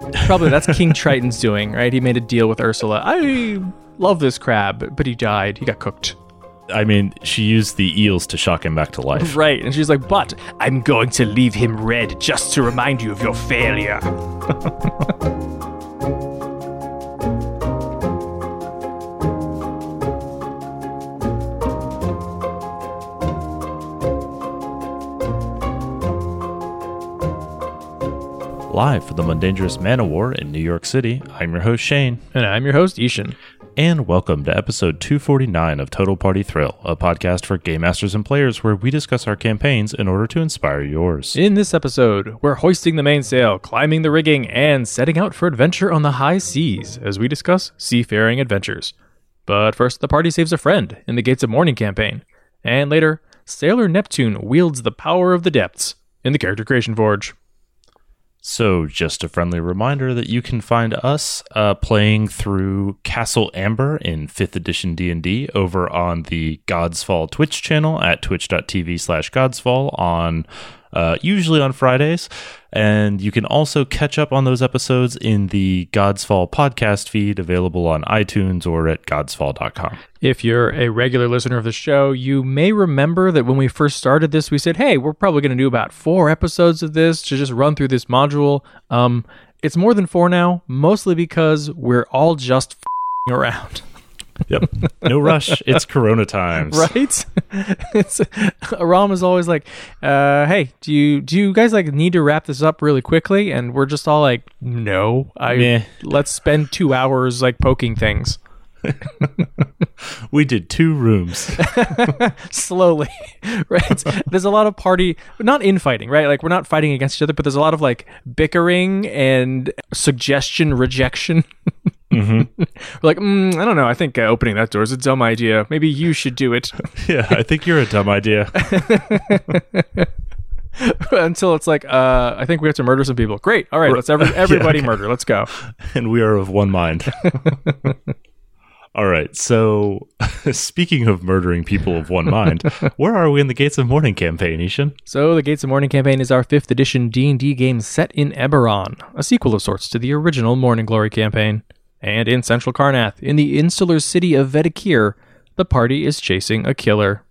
Probably that's King Triton's doing, right? He made a deal with Ursula. I love this crab, but he died. He got cooked. I mean, she used the eels to shock him back to life. Right, and she's like, but I'm going to leave him red just to remind you of your failure. Live from the Mundangerous Man of War in New York City, I'm your host Shane. And I'm your host Ishan. And welcome to episode 249 of Total Party Thrill, a podcast for game masters and players where we discuss our campaigns in order to inspire yours. In this episode, we're hoisting the mainsail, climbing the rigging, and setting out for adventure on the high seas as we discuss seafaring adventures. But first, the party saves a friend in the Gates of Morning campaign. And later, Sailor Neptune wields the power of the depths in the Character Creation Forge. So, just a friendly reminder that you can find us playing through Castle Amber in 5th edition D&D over on the Godsfall Twitch channel at twitch.tv/Godsfall on usually on Fridays. And you can also catch up on those episodes in the Godsfall podcast feed available on iTunes or at godsfall.com. If you're a regular listener of the show, you may remember that when we first started this, we said, hey, we're probably going to do about 4 episodes of this to just run through this module. It's more than 4 now, mostly because we're all just f***ing around. Yep. No rush. It's Corona times. Right? Aram is always like, hey, do you guys like need to wrap this up really quickly? And we're just all like, no. Let's spend 2 hours like poking things. We did 2 rooms. Slowly. Right? There's a lot of party, not infighting, right? Like we're not fighting against each other, but there's a lot of like bickering and suggestion rejection. Mm-hmm. We're like, I don't know. I think opening that door is a dumb idea. Maybe you should do it. Yeah, I think you're a dumb idea. Until it's like, I think we have to murder some people. Great. All right, let's everybody murder. Let's go. And we are of one mind. All right, so speaking of murdering people of one mind, where are we in the Gates of Morning campaign, Ishan? So the Gates of Morning campaign is our 5th edition D&D game set in Eberron, a sequel of sorts to the original Morning Glory campaign. And in Central Karrnath, in the insular city of Vedekir, the party is chasing a killer.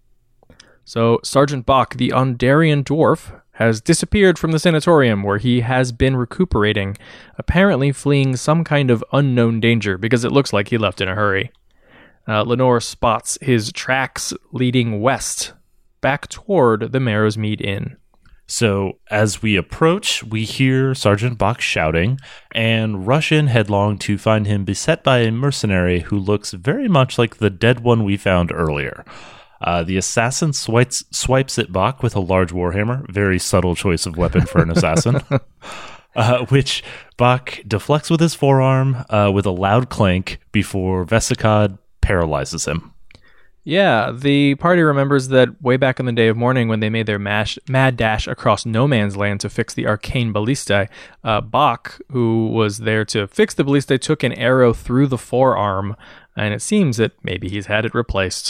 So Sergeant Bach, the Ondarian dwarf, has disappeared from the sanatorium where he has been recuperating, apparently fleeing some kind of unknown danger because it looks like he left in a hurry. Lenore spots his tracks leading west, back toward the Marrowsmead Inn. So as we approach, we hear Sergeant Bach shouting and rush in headlong to find him beset by a mercenary who looks very much like the dead one we found earlier. The assassin swipes at Bach with a large warhammer, very subtle choice of weapon for an assassin, which Bach deflects with his forearm with a loud clank before Vesicad paralyzes him. Yeah, the party remembers that way back in the Day of Mourning when they made their mad dash across no man's land to fix the arcane ballistae, Bach, who was there to fix the ballistae, took an arrow through the forearm, and it seems that maybe he's had it replaced.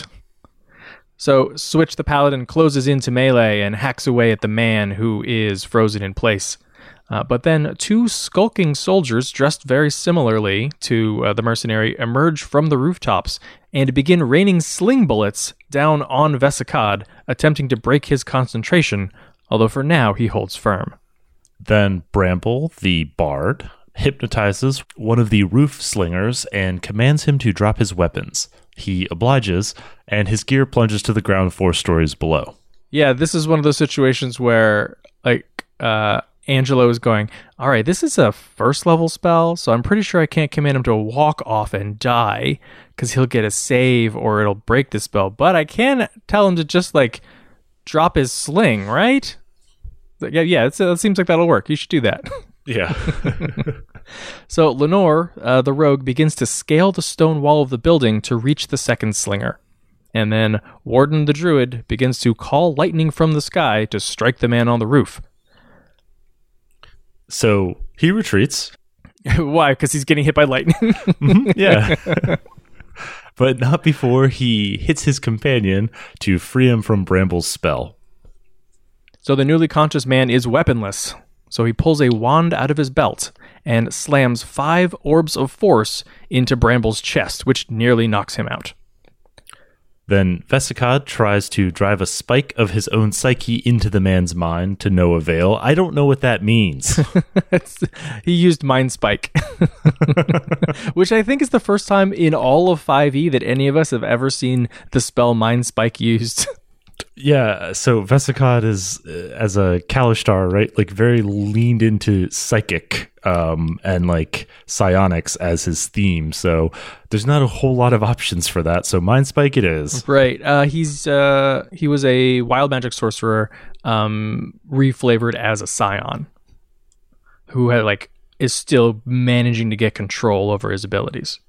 So Switch the Paladin closes into melee and hacks away at the man who is frozen in place. But then 2 skulking soldiers dressed very similarly to the mercenary emerge from the rooftops and begin raining sling bullets down on Vesicad, attempting to break his concentration, although for now he holds firm. Then Bramble, the bard, hypnotizes one of the roof slingers and commands him to drop his weapons. He obliges, and his gear plunges to the ground 4 stories below. Yeah, this is one of those situations where, like, Angelo is going, all right, this is a 1st level spell, so I'm pretty sure I can't command him to walk off and die, because he'll get a save or it'll break the spell. But I can tell him to just, like, drop his sling, right? Yeah, it seems like that'll work. You should do that. Yeah. So Lenore, the rogue, begins to scale the stone wall of the building to reach the second slinger. And then Warden the druid begins to call lightning from the sky to strike the man on the roof. So he retreats. Why? Because he's getting hit by lightning? Yeah. But not before he hits his companion to free him from Bramble's spell. So the newly conscious man is weaponless. So he pulls a wand out of his belt and slams 5 orbs of force into Bramble's chest, which nearly knocks him out. Then Vesicod tries to drive a spike of his own psyche into the man's mind to no avail. I don't know what that means. He used Mind Spike, which I think is the first time in all of 5e that any of us have ever seen the spell Mind Spike used. Yeah, so Vesicod is, as a Kalishtar, right, like very leaned into psychic and like psionics as his theme. So there's not a whole lot of options for that. So Mind Spike it is. Right. He was a wild magic sorcerer reflavored as a scion who is still managing to get control over his abilities.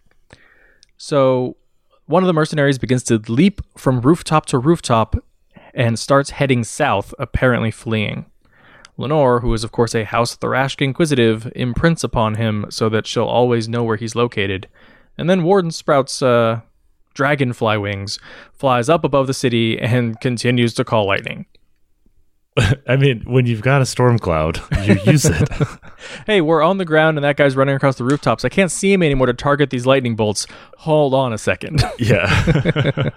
So one of the mercenaries begins to leap from rooftop to rooftop and starts heading south, apparently fleeing. Lenore, who is of course a House Tharashk inquisitive, imprints upon him so that she'll always know where he's located. And then Warden Sprout's dragonfly wings flies up above the city and continues to call lightning. I mean, when you've got a storm cloud, you use it. Hey, we're on the ground and that guy's running across the rooftops. I can't see him anymore to target these lightning bolts. Hold on a second. Yeah.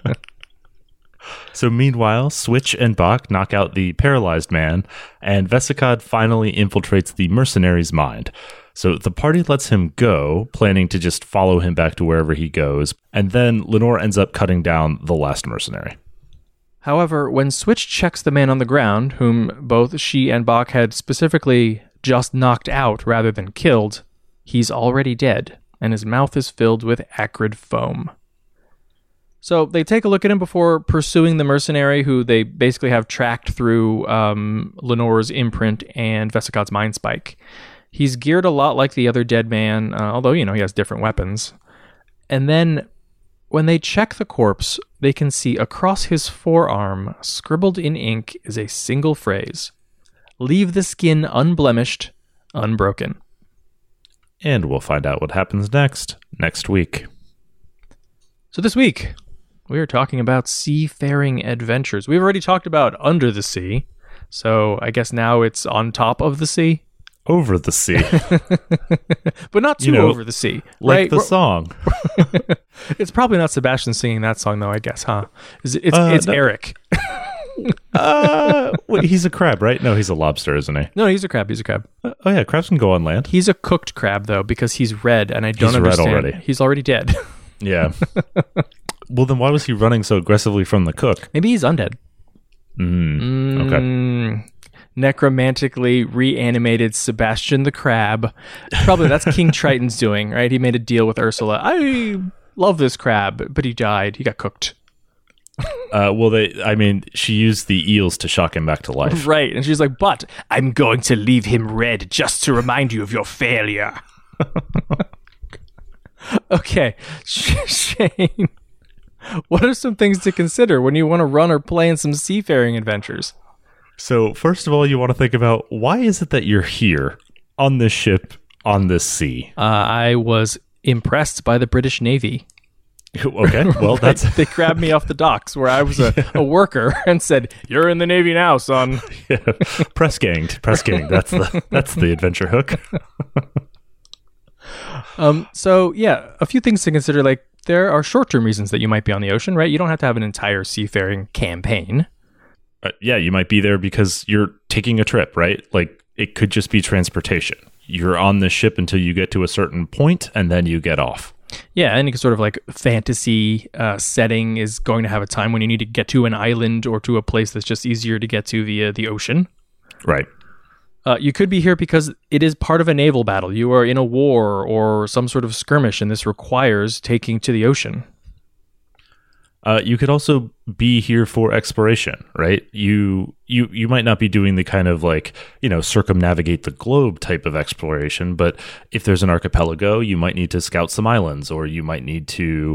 So meanwhile, Switch and Bach knock out the paralyzed man, and Vesicod finally infiltrates the mercenary's mind. So the party lets him go, planning to just follow him back to wherever he goes, and then Lenore ends up cutting down the last mercenary. However, when Switch checks the man on the ground, whom both she and Bach had specifically just knocked out rather than killed, he's already dead, and his mouth is filled with acrid foam. So they take a look at him before pursuing the mercenary, who they basically have tracked through Lenore's imprint and Vesicod's Mind Spike. He's geared a lot like the other dead man, although, he has different weapons. And then when they check the corpse, they can see across his forearm, scribbled in ink, is a single phrase: "Leave the skin unblemished, unbroken." And we'll find out what happens next week. So this week, we are talking about seafaring adventures. We've already talked about under the sea, so I guess now it's on top of the sea. Over the sea. But not too over the sea. Like right? the song. It's probably not Sebastian singing that song, though, I guess, huh? It's no. Eric. Wait, he's a crab, right? No, he's a lobster, isn't he? No, he's a crab. Oh, yeah, crabs can go on land. He's a cooked crab, though, because he's red, and I don't understand. Red already. He's already dead. Yeah. Well, then why was he running so aggressively from the cook? Maybe he's undead. Okay. Necromantically reanimated Sebastian the Crab. Probably that's King Triton's doing, right? He made a deal with Ursula. I love this crab, but he died. He got cooked. She used the eels to shock him back to life. Right. And she's like, but I'm going to leave him red just to remind you of your failure. Okay. Shane, what are some things to consider when you want to run or play in some seafaring adventures? So, first of all, you want to think about, why is it that you're here on this ship on this sea? I was impressed by the British Navy. Okay, well, right. They grabbed me off the docks where I was a worker and said, "You're in the Navy now, son." Yeah. Press ganged. That's the adventure hook. So yeah, a few things to consider. Like, there are short-term reasons that you might be on the ocean, right? You don't have to have an entire seafaring campaign. Yeah, you might be there because you're taking a trip, right? Like, it could just be transportation. You're on the ship until you get to a certain point, and then you get off. Yeah, any sort of like fantasy setting is going to have a time when you need to get to an island or to a place that's just easier to get to via the ocean. Right. You could be here because it is part of a naval battle. You are in a war or some sort of skirmish, and this requires taking to the ocean. You could also be here for exploration, right? You might not be doing the kind of circumnavigate the globe type of exploration, but if there's an archipelago, you might need to scout some islands, or you might need to,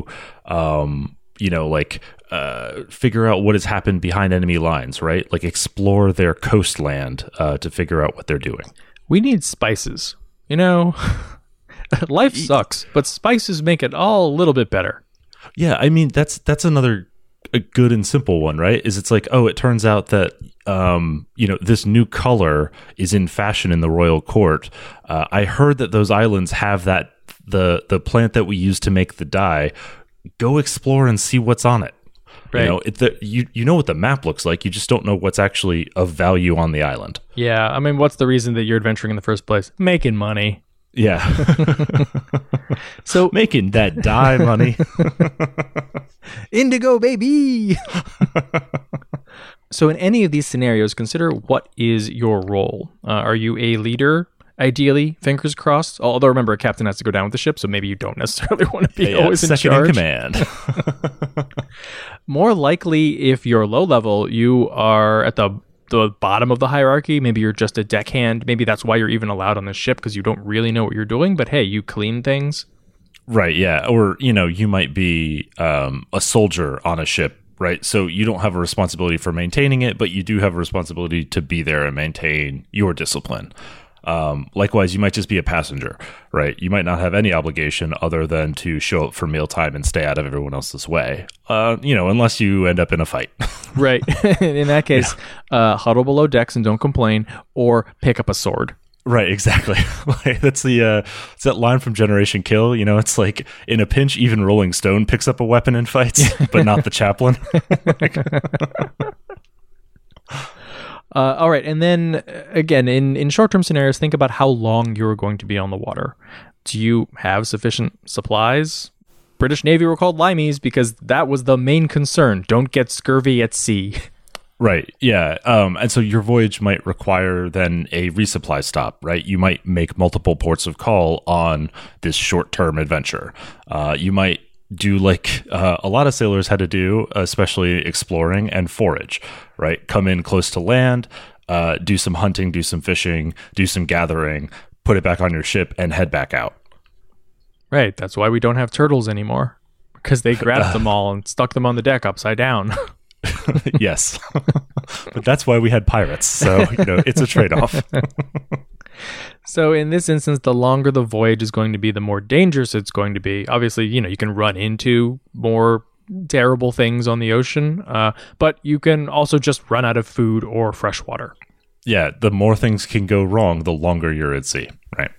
figure out what has happened behind enemy lines, right? Like, explore their coastland to figure out what they're doing. We need spices. Life sucks, but spices make it all a little bit better. Yeah, I mean, that's another a good and simple one, right? Is it's like, oh, it turns out that this new color is in fashion in the royal court. I heard that those islands have that the plant that we use to make the dye. Go explore and see what's on it. Right. You know what the map looks like. You just don't know what's actually of value on the island. Yeah, I mean, what's the reason that you're adventuring in the first place? Making money. Yeah. So making that dye money. Indigo, baby. So in any of these scenarios, consider what is your role. Are you a leader? Ideally, fingers crossed. Although remember, a captain has to go down with the ship, so maybe you don't necessarily want to be always in charge. Second in command. More likely, if you're low level, you are at the bottom of the hierarchy. Maybe you're just a deckhand. Maybe that's why you're even allowed on the ship, because you don't really know what you're doing. But hey, you clean things. Right, yeah. Or, you might be a soldier on a ship, right? So you don't have a responsibility for maintaining it, but you do have a responsibility to be there and maintain your discipline. Likewise, you might just be a passenger, right? You might not have any obligation other than to show up for mealtime and stay out of everyone else's way, unless you end up in a fight. Right. In that case, huddle below decks and don't complain, or pick up a sword. Right, exactly. That's it's that line from Generation Kill. It's like, in a pinch, even Rolling Stone picks up a weapon and fights, but not the chaplain. All right, and then again, in short-term scenarios, think about how long you're going to be on the water. Do you have sufficient supplies? British Navy were called limeys because that was the main concern. Don't get scurvy at sea. Right, yeah. And so your voyage might require then a resupply stop, right? You might make multiple ports of call on this short-term adventure. You might do like a lot of sailors had to do, especially exploring, and forage, right? Come in close to land, do some hunting, do some fishing, do some gathering, put it back on your ship, and head back out. Right. That's why we don't have turtles anymore, because they grabbed them all and stuck them on the deck upside down. Yes. But that's why we had pirates. So, it's a trade-off. So in this instance, the longer the voyage is going to be, the more dangerous it's going to be. Obviously, you can run into more terrible things on the ocean, but you can also just run out of food or fresh water. Yeah, the more things can go wrong, the longer you're at sea, right?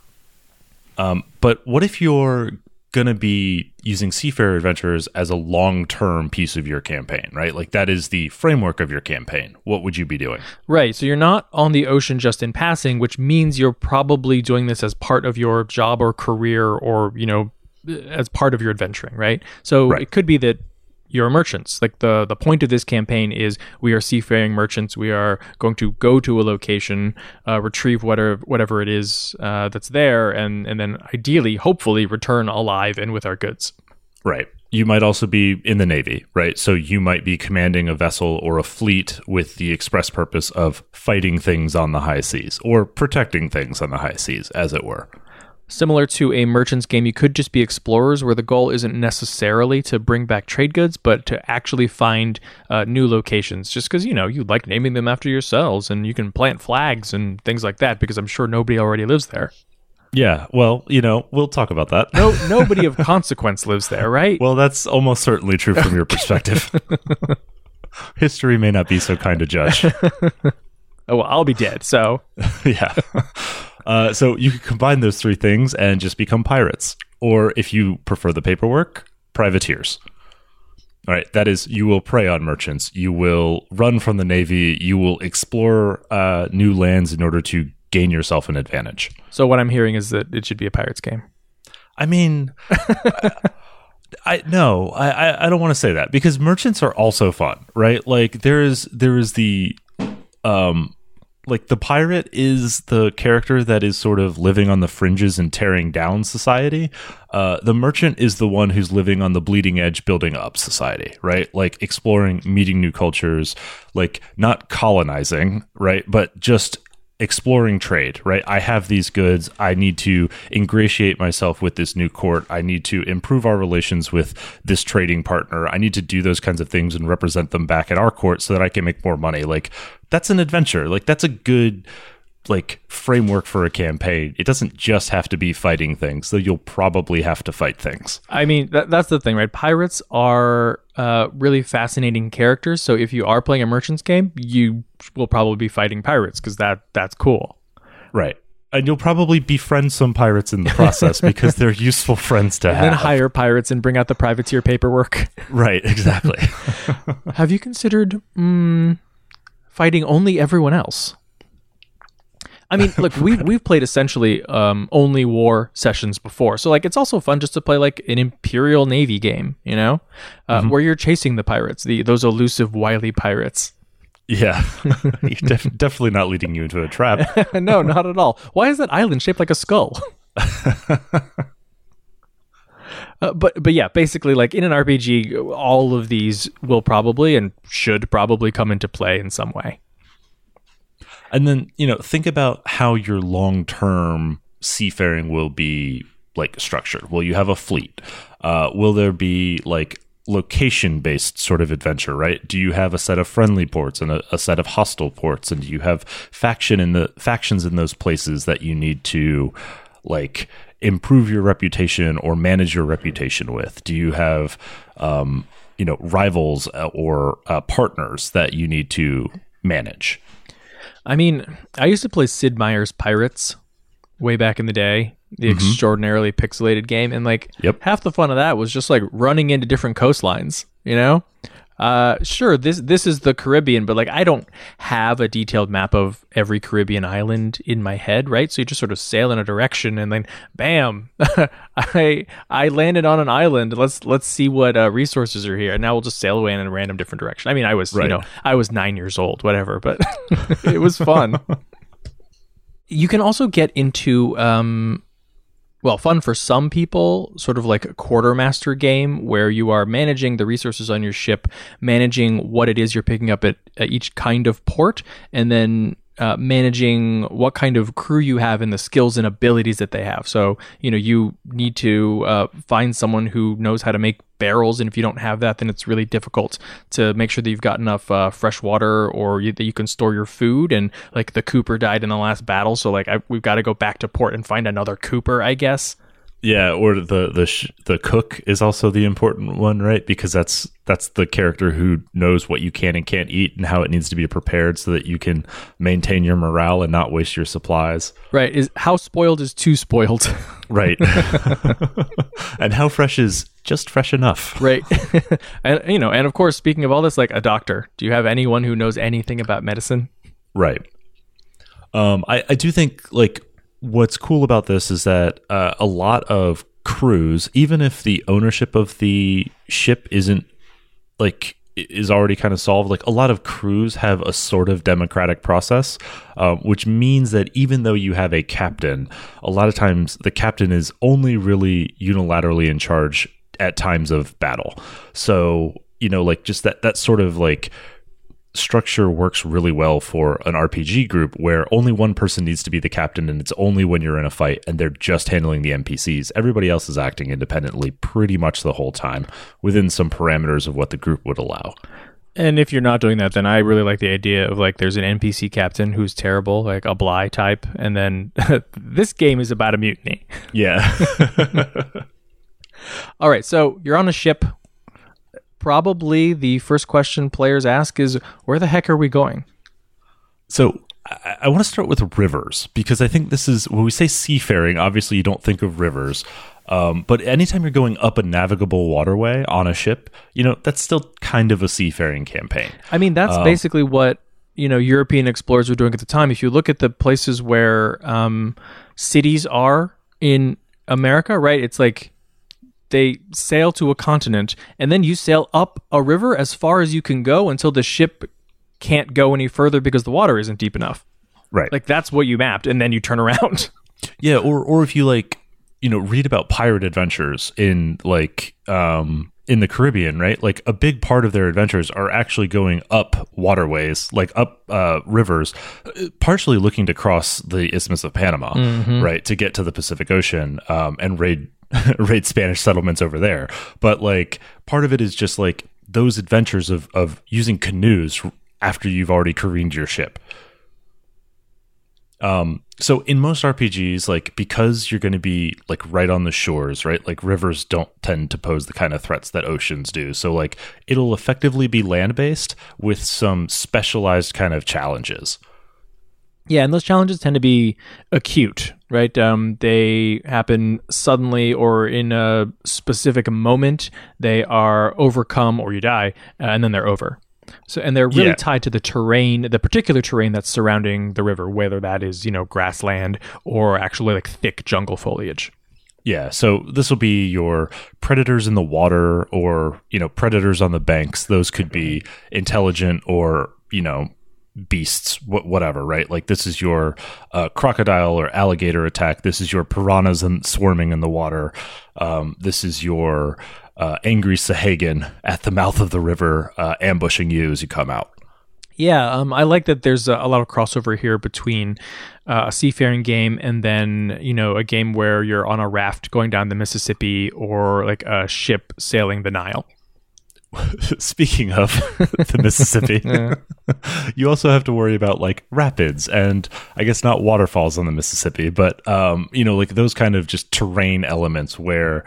But what if you're going to be using Seafarer Adventures as a long-term piece of your campaign, right? Like that is the framework of your campaign. What would you be doing? Right. So you're not on the ocean just in passing, which means you're probably doing this as part of your job or career, or, as part of your adventuring, right? So It could be that you're merchants. Like the point of this campaign is we are seafaring merchants. We are going to go to a location, retrieve whatever it is that's there, and then ideally, hopefully, return alive and with our goods. Right. You might also be in the Navy, right? So you might be commanding a vessel or a fleet with the express purpose of fighting things on the high seas, or protecting things on the high seas, as it were. Similar to a merchant's game, you could just be explorers, where the goal isn't necessarily to bring back trade goods, but to actually find new locations. Just because, you like naming them after yourselves, and you can plant flags and things like that, because I'm sure nobody already lives there. Yeah, well, we'll talk about that. Nobody of consequence lives there, right? Well, that's almost certainly true from your perspective. History may not be so kind to judge. Oh, well, I'll be dead, so... Yeah. So you can combine those three things and just become pirates. Or if you prefer the paperwork, privateers. All right, that is, you will prey on merchants. You will run from the Navy. You will explore new lands in order to gain yourself an advantage. So what I'm hearing is that it should be a pirates game. I mean... I don't want to say that, because merchants are also fun, right? Like there is the like the pirate is the character that is sort of living on the fringes and tearing down society. The merchant is the one who's living on the bleeding edge, building up society, right? Like exploring, meeting new cultures, like not colonizing, right? But just exploring trade, right? I have these goods. I need to ingratiate myself with this new court. I need to improve our relations with this trading partner. I need to do those kinds of things and represent them back at our court so that I can make more money. Like that's an adventure. Like that's a good like framework for a campaign, it doesn't just have to be fighting things, though you'll probably have to fight things. I mean, that's the thing, right? Pirates are really fascinating characters. So if you are playing a merchant's game, you will probably be fighting pirates because that's cool. Right. And you'll probably befriend some pirates in the process because they're useful friends to have. And then hire pirates and bring out the privateer paperwork. Right, exactly. Have you considered fighting only everyone else? I mean, look, we've played essentially only war sessions before. So, like, it's also fun just to play, like, an Imperial Navy game, you know? Where you're chasing the pirates, those elusive, wily pirates. Yeah, definitely not leading you into a trap. No, not at all. Why is that island shaped like a skull? But yeah, basically, like in an RPG, all of these will probably and should probably come into play in some way. And then, think about how your long-term seafaring will be like structured. Will you have a fleet? Will there be like location-based sort of adventure, right? Do you have a set of friendly ports and a set of hostile ports? And do you have factions in those places that you need to like improve your reputation or manage your reputation with? Do you have, rivals or partners that you need to manage? I mean, I used to play Sid Meier's Pirates way back in the day, the extraordinarily pixelated game, and like half the fun of that was just like running into different coastlines, you know? Sure, this is the Caribbean, but like I don't have a detailed map of every Caribbean island in my head, right? So you just sort of sail in a direction and then bam, I landed on an island. Let's see what resources are here. And now we'll just sail away in a random different direction. I mean, I was I was 9 years old, whatever, but it was fun. You can also get into fun for some people, sort of like a quartermaster game where you are managing the resources on your ship, managing what it is you're picking up at each kind of port, and then managing what kind of crew you have and the skills and abilities that they have. So, you need to find someone who knows how to make barrels, and if you don't have that, then it's really difficult to make sure that you've got enough fresh water or that you can store your food. And like the Cooper died in the last battle, so like we've got to go back to port and find another Cooper, I guess. Yeah, or the cook is also the important one, right? Because that's the character who knows what you can and can't eat and how it needs to be prepared so that you can maintain your morale and not waste your supplies. Right. Is how spoiled is too spoiled. Right. And how fresh is just fresh enough. Right. And of course, speaking of all this, like a doctor. Do you have anyone who knows anything about medicine? Right. I do think like what's cool about this is that a lot of crews, even if the ownership of the ship is already kind of solved, like a lot of crews have a sort of democratic process, which means that even though you have a captain, a lot of times the captain is only really unilaterally in charge at times of battle. So, like just that sort of like structure works really well for an RPG group where only one person needs to be the captain, and it's only when you're in a fight and they're just handling the NPCs. Everybody else is acting independently pretty much the whole time within some parameters of what the group would allow. And if you're not doing that, then I really like the idea of like there's an NPC captain who's terrible, like a Bly type, and then this game is about a mutiny. Yeah. All right, so you're on a ship. Probably the first question players ask is, where the heck are we going? So I want to start with rivers, because I think this is, when we say seafaring, obviously you don't think of rivers. But anytime you're going up a navigable waterway on a ship, that's still kind of a seafaring campaign. I mean, that's basically what, European explorers were doing at the time. If you look at the places where cities are in America, right, it's like they sail to a continent, and then you sail up a river as far as you can go until the ship can't go any further because the water isn't deep enough. Right. Like that's what you mapped, and then you turn around. Yeah, or if you read about pirate adventures in in the Caribbean, right? Like a big part of their adventures are actually going up waterways, like up rivers, partially looking to cross the Isthmus of Panama, right, to get to the Pacific Ocean and raid Spanish settlements over there. But like part of it is just like those adventures of using canoes after you've already careened your ship. So in most RPGs, like because you're going to be like right on the shores, right? Like rivers don't tend to pose the kind of threats that oceans do. So like it'll effectively be land-based with some specialized kind of challenges. Yeah, and those challenges tend to be acute, right? They happen suddenly or in a specific moment. They are overcome or you die, and then they're over. So, and they're really tied to the terrain, the particular terrain that's surrounding the river, whether that is, grassland or actually like thick jungle foliage. Yeah, so this will be your predators in the water or, predators on the banks. Those could be intelligent or, beasts, whatever, right? Like this is your crocodile or alligator attack. This is your piranhas swarming in the water. This is your angry Sahagin at the mouth of the river ambushing you as you come out. Yeah, I like that there's a lot of crossover here between a seafaring game and then, a game where you're on a raft going down the Mississippi or like a ship sailing the Nile. Speaking of the Mississippi, you also have to worry about like rapids and I guess not waterfalls on the Mississippi, but, like those kind of just terrain elements where,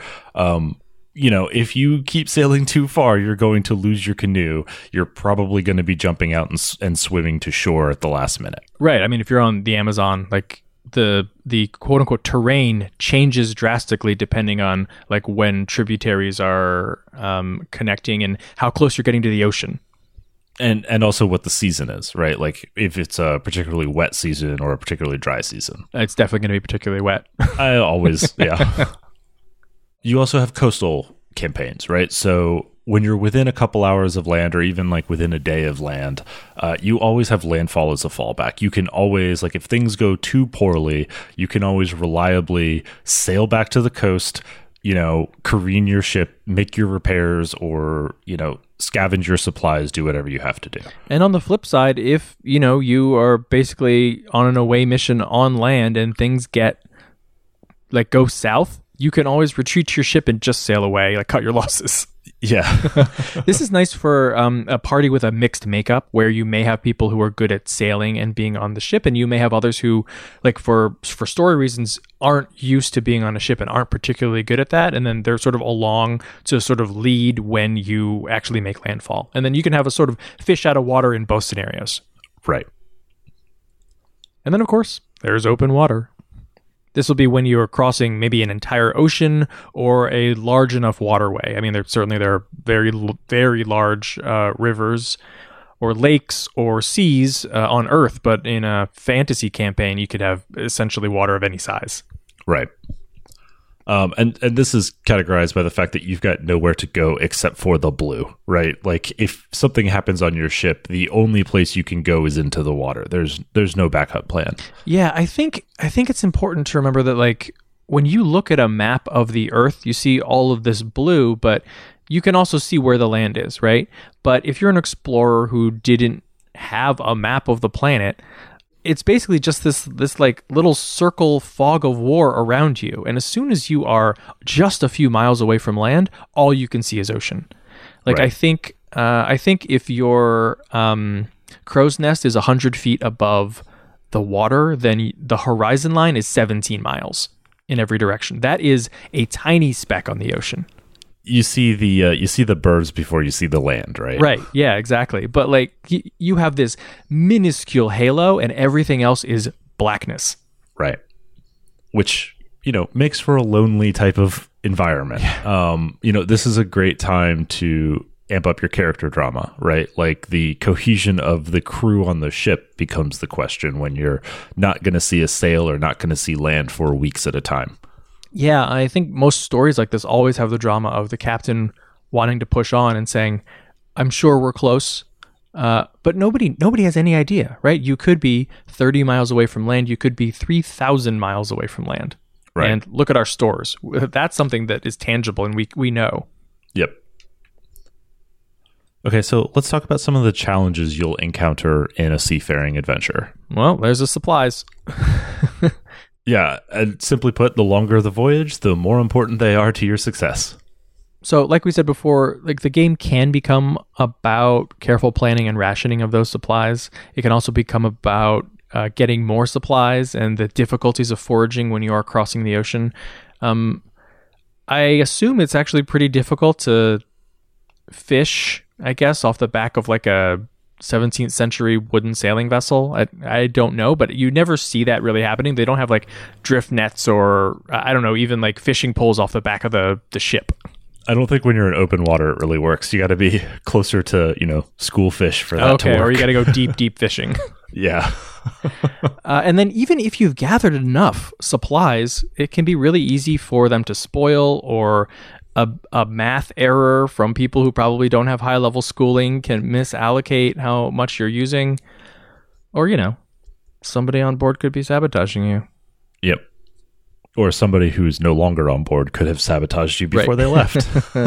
if you keep sailing too far, you're going to lose your canoe. You're probably going to be jumping out and swimming to shore at the last minute. Right. I mean, if you're on the Amazon, like the quote unquote terrain changes drastically depending on like when tributaries are connecting and how close you're getting to the ocean. And also what the season is, right? Like if it's a particularly wet season or a particularly dry season. It's definitely going to be particularly wet. I always, yeah. You also have coastal campaigns, right? So when you're within a couple hours of land or even like within a day of land, you always have landfall as a fallback. You can always, like if things go too poorly, you can always reliably sail back to the coast, careen your ship, make your repairs or, scavenge your supplies, do whatever you have to do. And on the flip side, if, you are basically on an away mission on land and things go south, you can always retreat your ship and just sail away, like cut your losses. Yeah. This is nice for a party with a mixed makeup where you may have people who are good at sailing and being on the ship, and you may have others who, like for story reasons, aren't used to being on a ship and aren't particularly good at that. And then they're sort of along to sort of lead when you actually make landfall. And then you can have a sort of fish out of water in both scenarios. Right. And then, of course, there's open water. This will be when you are crossing maybe an entire ocean or a large enough waterway. I mean, there are very, very large rivers or lakes or seas on Earth, but in a fantasy campaign, you could have essentially water of any size. Right. And this is categorized by the fact that you've got nowhere to go except for the blue, right? Like if something happens on your ship, the only place you can go is into the water. There's no backup plan. Yeah, I think it's important to remember that like when you look at a map of the Earth, you see all of this blue, but you can also see where the land is, right? But if you're an explorer who didn't have a map of the planet, it's basically just this like little circle fog of war around you. And as soon as you are just a few miles away from land, all you can see is ocean. Like right. I think if your crow's nest is 100 feet above the water, then the horizon line is 17 miles in every direction. That is a tiny speck on the ocean. You see the birds before you see the land, right? Right. Yeah, exactly. But like you have this minuscule halo and everything else is blackness. Right. Which, makes for a lonely type of environment. Yeah. This is a great time to amp up your character drama, right? Like the cohesion of the crew on the ship becomes the question when you're not going to see a sail or not going to see land for weeks at a time. Yeah, I think most stories like this always have the drama of the captain wanting to push on and saying, I'm sure we're close, but nobody has any idea, right? You could be 30 miles away from land. You could be 3,000 miles away from land. Right. And look at our stores. That's something that is tangible and we know. Yep. Okay, so let's talk about some of the challenges you'll encounter in a seafaring adventure. Well, there's the supplies. Yeah, and simply put, the longer the voyage, the more important they are to your success. So, like we said before, like the game can become about careful planning and rationing of those supplies. It can also become about getting more supplies and the difficulties of foraging when you are crossing the ocean. I assume it's actually pretty difficult to fish, I guess, off the back of like a 17th century wooden sailing vessel. I don't know, but you never see that really happening. They don't have like drift nets or I don't know, even like fishing poles off the back of the ship. I don't think when you're in open water it really works. You got to be closer to, school fish for that to work. Or you got to go deep fishing. Yeah. And then even if you've gathered enough supplies, it can be really easy for them to spoil, or a math error from people who probably don't have high level schooling can misallocate how much you're using. Or, somebody on board could be sabotaging you. Yep. Or somebody who's no longer on board could have sabotaged you before they left.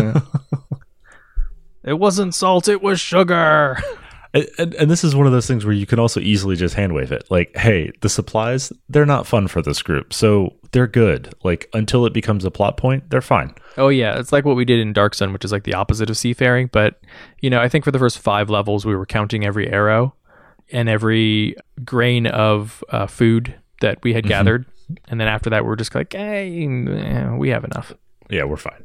It wasn't salt, it was sugar. And this is one of those things where you can also easily just hand wave it. Like, hey, the supplies, they're not fun for this group. So they're good. Like, until it becomes a plot point, they're fine. Oh, yeah. It's like what we did in Dark Sun, which is like the opposite of seafaring. But, I think for the first 5 levels, we were counting every arrow and every grain of food that we had gathered. And then after that, we're just like, hey, we have enough. Yeah, we're fine.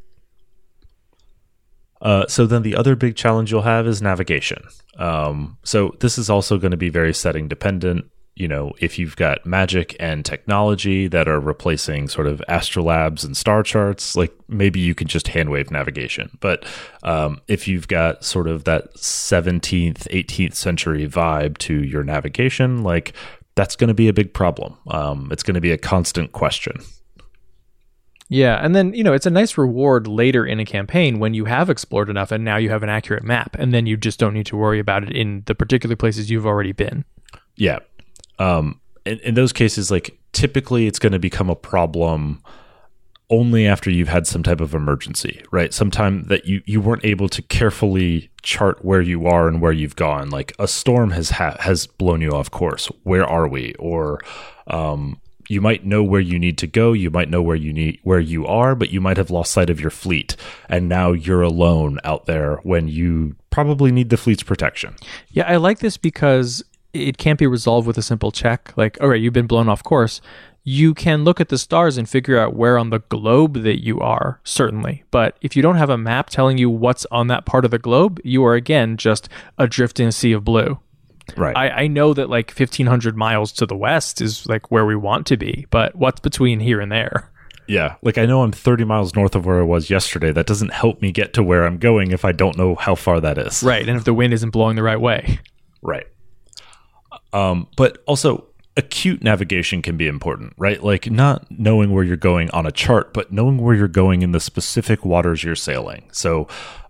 So then the other big challenge you'll have is navigation. So this is also going to be very setting dependent. If you've got magic and technology that are replacing sort of astrolabs and star charts, like maybe you can just handwave navigation. But if you've got sort of that 17th, 18th century vibe to your navigation, like that's going to be a big problem. It's going to be a constant question. Yeah, and then, it's a nice reward later in a campaign when you have explored enough and now you have an accurate map, and then you just don't need to worry about it in the particular places you've already been. Yeah. In those cases, like typically it's going to become a problem only after you've had some type of emergency, right? Sometime that you weren't able to carefully chart where you are and where you've gone. Like a storm has blown you off course. Where are we? Or you might know where you need to go. You might know where you are, but you might have lost sight of your fleet, and now you're alone out there when you probably need the fleet's protection. Yeah, I like this because it can't be resolved with a simple check. Like, all right, you've been blown off course. You can look at the stars and figure out where on the globe that you are, certainly. But if you don't have a map telling you what's on that part of the globe, you are, again, just adrift in a sea of blue. Right. I know that like 1,500 miles to the west is like where we want to be, but what's between here and there? Yeah. Like I know I'm 30 miles north of where I was yesterday. That doesn't help me get to where I'm going if I don't know how far that is. Right. And if the wind isn't blowing the right way. Right. But also acute navigation can be important, right? Like not knowing where you're going on a chart, but knowing where you're going in the specific waters you're sailing. So,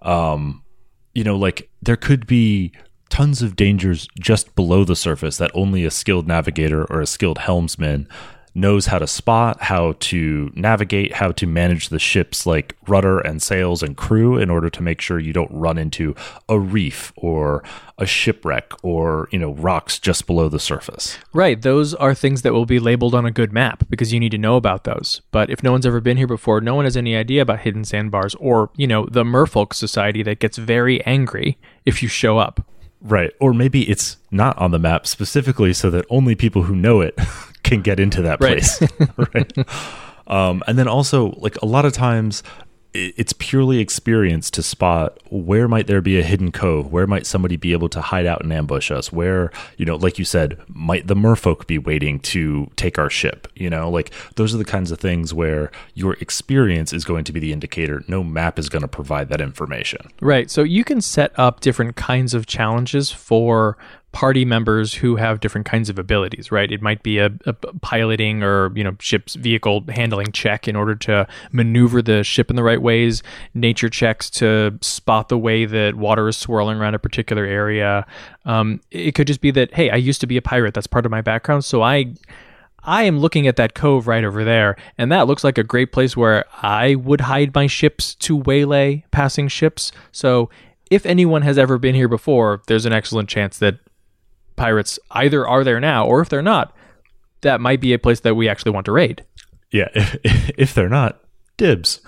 like there could be tons of dangers just below the surface that only a skilled navigator or a skilled helmsman knows how to spot, how to navigate, how to manage the ship's like rudder and sails and crew in order to make sure you don't run into a reef or a shipwreck or, rocks just below the surface. Right. Those are things that will be labeled on a good map because you need to know about those. But if no one's ever been here before, no one has any idea about hidden sandbars or, the Merfolk Society that gets very angry if you show up. Right. Or maybe it's not on the map specifically so that only people who know it can get into that place. Right. And then also, like a lot of times, it's purely experience to spot where might there be a hidden cove, where might somebody be able to hide out and ambush us, where, like you said, might the merfolk be waiting to take our ship, like those are the kinds of things where your experience is going to be the indicator. No map is going to provide that information. Right. So you can set up different kinds of challenges for party members who have different kinds of abilities, right? It might be a piloting or, ship's vehicle handling check in order to maneuver the ship in the right ways, nature checks to spot the way that water is swirling around a particular area. It could just be that, hey, I used to be a pirate. That's part of my background. So I am looking at that cove right over there, and that looks like a great place where I would hide my ships to waylay passing ships. So if anyone has ever been here before, there's an excellent chance that pirates either are there now, or if they're not, that might be a place that we actually want to raid. Yeah, if they're not, dibs.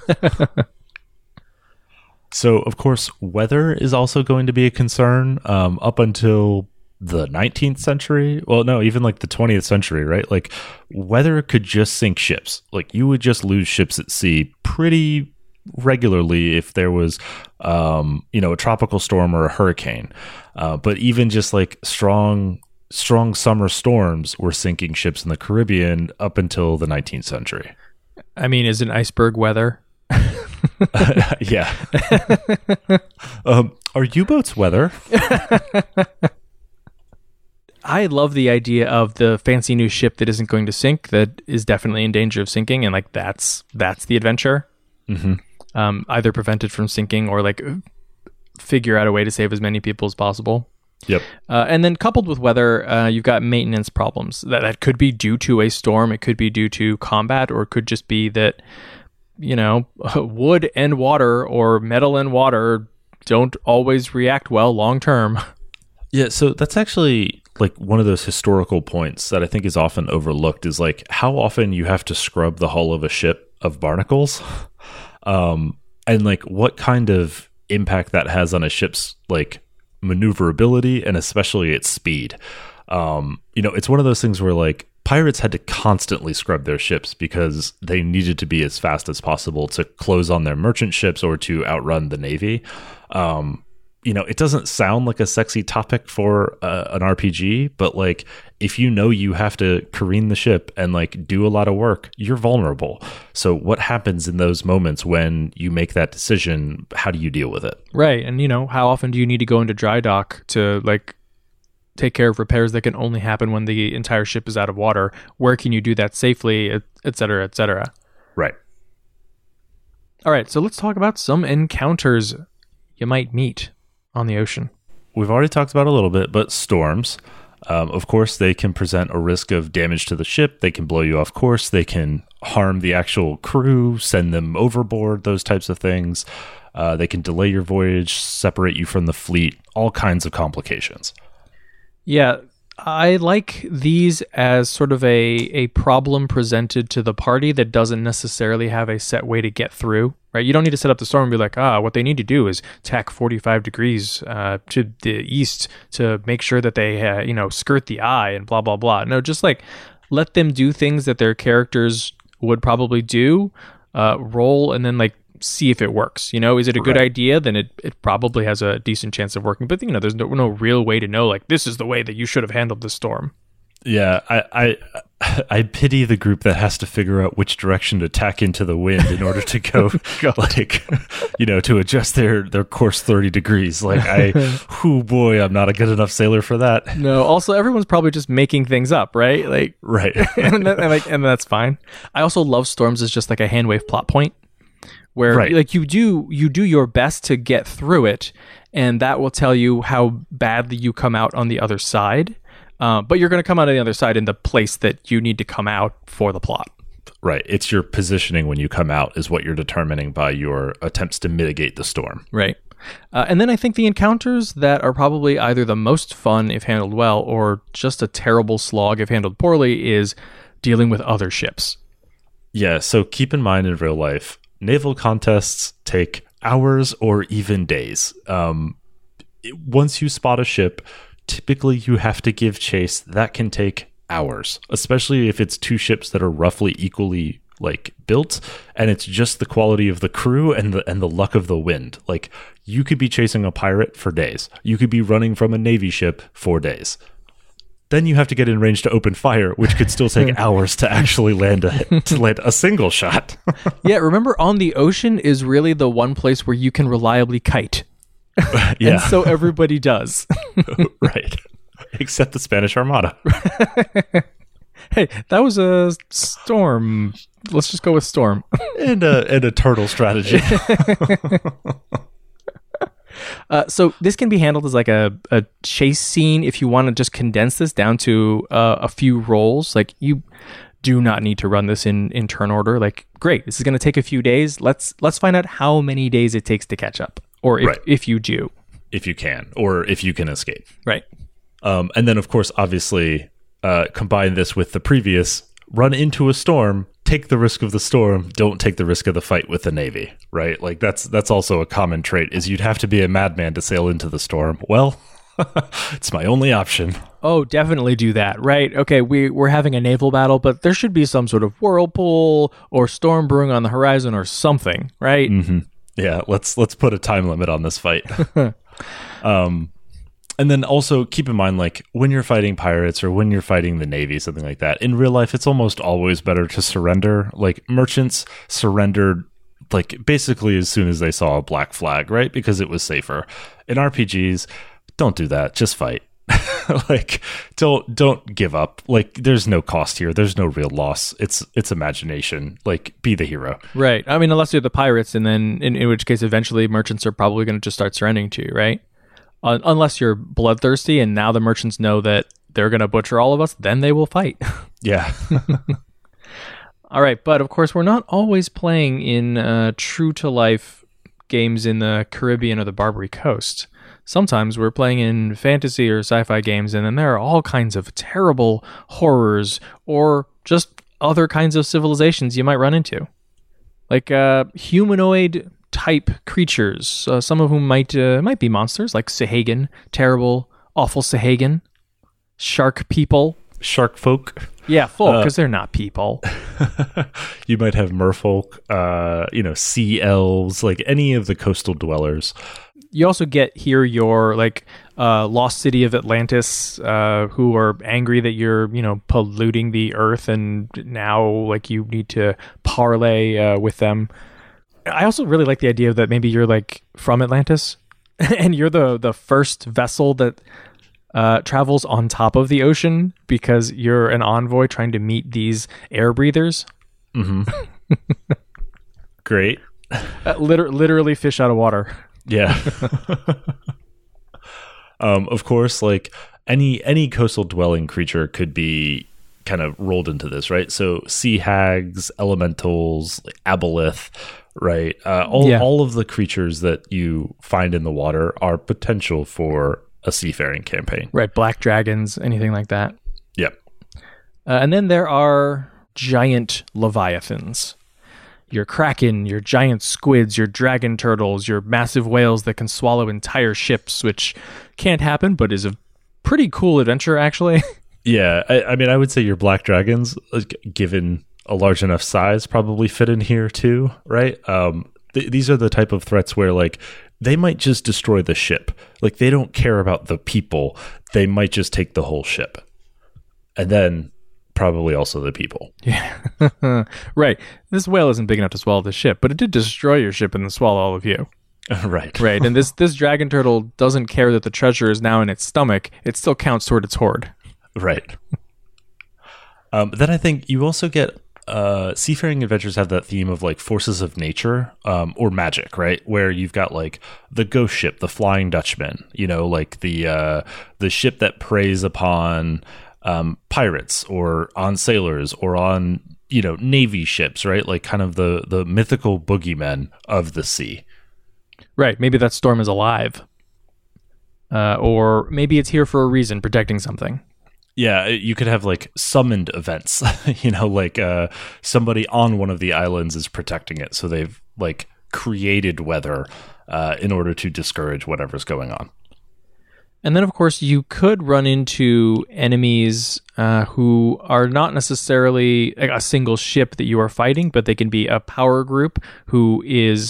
So, of course, weather is also going to be a concern. Up until the 19th century, well, no, even like the 20th century, right? Like weather could just sink ships. Like you would just lose ships at sea pretty regularly if there was, a tropical storm or a hurricane. But even just like strong summer storms were sinking ships in the Caribbean up until the 19th century. I mean, is an iceberg weather? Yeah. Are U-boats weather? I love the idea of the fancy new ship that isn't going to sink, that is definitely in danger of sinking, and like that's the adventure. Mm-hmm. Either prevent it from sinking or like figure out a way to save as many people as possible. Yep. And then coupled with weather, you've got maintenance problems. That could be due to a storm, it could be due to combat, or it could just be that, wood and water or metal and water don't always react well long term. Yeah, so that's actually like one of those historical points that I think is often overlooked, is like how often you have to scrub the hull of a ship of barnacles, and like what kind of impact that has on a ship's like maneuverability and especially its speed. It's one of those things where like pirates had to constantly scrub their ships because they needed to be as fast as possible to close on their merchant ships or to outrun the Navy. It doesn't sound like a sexy topic for an RPG, but like if you have to careen the ship and like do a lot of work, you're vulnerable. So what happens in those moments when you make that decision? How do you deal with it? Right. And how often do you need to go into dry dock to like take care of repairs that can only happen when the entire ship is out of water? Where can you do that safely, et cetera, et cetera? Right. All right. So let's talk about some encounters you might meet on the ocean. We've already talked about a little bit, but storms, of course, they can present a risk of damage to the ship. They can blow you off course. They can harm the actual crew, send them overboard, those types of things. They can delay your voyage, separate you from the fleet, all kinds of complications. Yeah, I like these as sort of a problem presented to the party that doesn't necessarily have a set way to get through, right? You don't need to set up the storm and be like, what they need to do is tack 45 degrees to the east to make sure that they, skirt the eye and blah, blah, blah. No, just like let them do things that their characters would probably do, roll, and then like see if it works. Is it a good idea? Then it probably has a decent chance of working. But there's no real way to know like this is the way that you should have handled the storm. Yeah, I pity the group that has to figure out which direction to tack into the wind in order to go like to adjust their course 30 degrees. Like boy, I'm not a good enough sailor for that. No, also everyone's probably just making things up, right? Like right. and that's fine. I also love storms as just like a hand wave plot point, where like you do your best to get through it, and that will tell you how badly you come out on the other side. But you're going to come out on the other side in the place that you need to come out for the plot. Right. It's your positioning when you come out is what you're determining by your attempts to mitigate the storm. Right. And then I think the encounters that are probably either the most fun if handled well or just a terrible slog if handled poorly is dealing with other ships. Yeah. So keep in mind in real life, naval contests take hours or even days. Once you spot a ship, typically you have to give chase. That can take hours, especially if it's two ships that are roughly equally like built, and it's just the quality of the crew and the luck of the wind. Like you could be chasing a pirate for days. You could be running from a Navy ship for days. Then you have to get in range to open fire, which could still take hours to actually land a single shot. Yeah, remember on the ocean is really the one place where you can reliably kite. Yeah. And so everybody does. Right. Except the Spanish Armada. Hey, that was a storm. Let's just go with storm. and a turtle strategy. So this can be handled as like a chase scene if you want to just condense this down to a few rolls. Like you do not need to run this in turn order. Like, great, this is going to take a few days. Let's find out how many days it takes to catch up. Or if you do. If you can, or if you can escape. Right. And then, of course, obviously, combine this with the previous, run into a storm, take the risk of the storm, don't take the risk of the fight with the Navy, right? Like, that's also a common trait, is you'd have to be a madman to sail into the storm. Well, It's my only option. Oh, definitely do that, right? Okay, we're having a naval battle, but there should be some sort of whirlpool or storm brewing on the horizon or something, right? Mm-hmm. Yeah, let's put a time limit on this fight. And then also keep in mind, like, when you're fighting pirates or when you're fighting the Navy, something like that, in real life, it's almost always better to surrender. Like, merchants surrendered, like, basically as soon as they saw a black flag, right? Because it was safer. In RPGs, don't do that. Just fight. Like, don't give up. Like, there's no cost here. There's no real loss. It's imagination. Like, be the hero. Right. I mean, unless you're the pirates, and then in which case, eventually, merchants are probably going to just start surrendering to you, right? Unless you're bloodthirsty, and now the merchants know that they're going to butcher all of us, then they will fight. Yeah. All right, but of course, we're not always playing in true-to-life games in the Caribbean or the Barbary Coast. Sometimes we're playing in fantasy or sci-fi games, and then there are all kinds of terrible horrors or just other kinds of civilizations you might run into. Like humanoid type creatures, some of whom might be monsters, like Sahagan, terrible, awful Sahagan, shark people. Shark folk. Yeah, folk, because they're not people. You might have merfolk, sea elves, like any of the coastal dwellers. You also get here your lost city of Atlantis, who are angry that you're polluting the earth, and now like you need to parlay with them. I also really like the idea that maybe you're like from Atlantis, and you're the first vessel that travels on top of the ocean because you're an envoy trying to meet these air breathers. Mm-hmm. Great. Literally fish out of water. Yeah. Of course, like any coastal dwelling creature could be kind of rolled into this, right? So sea hags, elementals, like aboleth, right? All of the creatures that you find in the water are potential for a seafaring campaign. Right, black dragons, anything like that. Yep. And then there are giant leviathans. Your kraken, your giant squids, your dragon turtles, your massive whales that can swallow entire ships, which can't happen, but is a pretty cool adventure, actually. Yeah, I mean, I would say your black dragons, given a large enough size, probably fit in here too, right? These are the type of threats where, like, they might just destroy the ship. Like, they don't care about the people. They might just take the whole ship. And then probably also the people. Yeah. Right. This whale isn't big enough to swallow the ship, but it did destroy your ship and then swallow all of you. Right. Right. And this dragon turtle doesn't care that the treasure is now in its stomach. It still counts toward its hoard. Right. Then I think you also get seafaring adventures have that theme of like forces of nature or magic, right? Where you've got like the ghost ship, the Flying Dutchman, like the ship that preys upon pirates or on sailors or on Navy ships, right? Like kind of the mythical boogeymen of the sea. Right. Maybe that storm is alive, or maybe it's here for a reason, protecting something. Yeah, you could have like summoned events, like somebody on one of the islands is protecting it. So they've like created weather in order to discourage whatever's going on. And then, of course, you could run into enemies who are not necessarily a single ship that you are fighting, but they can be a power group who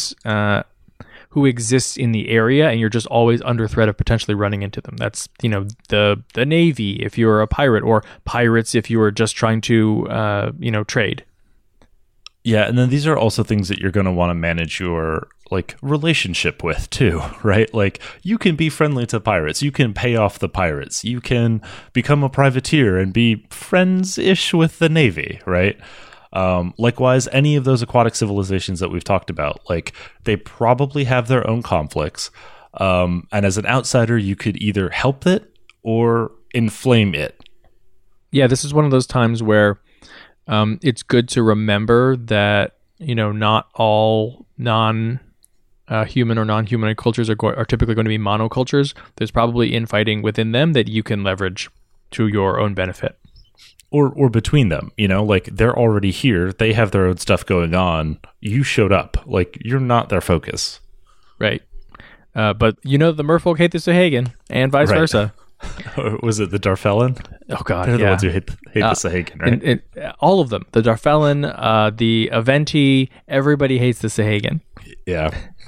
exists in the area, and you're just always under threat of potentially running into them. That's, the Navy if you're a pirate, or pirates if you are just trying to, trade. Yeah, and then these are also things that you're going to want to manage your like relationship with too, right? Like you can be friendly to pirates, you can pay off the pirates, you can become a privateer and be friends-ish with the Navy, right? Likewise, any of those aquatic civilizations that we've talked about, like they probably have their own conflicts. And as an outsider, you could either help it or inflame it. Yeah, this is one of those times where it's good to remember that, not all human or non-human cultures are typically going to be monocultures. There's probably infighting within them that you can leverage to your own benefit. Or between them, like they're already here. They have their own stuff going on. You showed up. Like you're not their focus. Right. But the merfolk hate the Sahagin, and vice Right. versa. Or was it the Darfellan? Oh God, They're the yeah. ones who hate the Sahagin, right? All of them. The Darfellan, the Aventi, everybody hates the Sahagin. Yeah.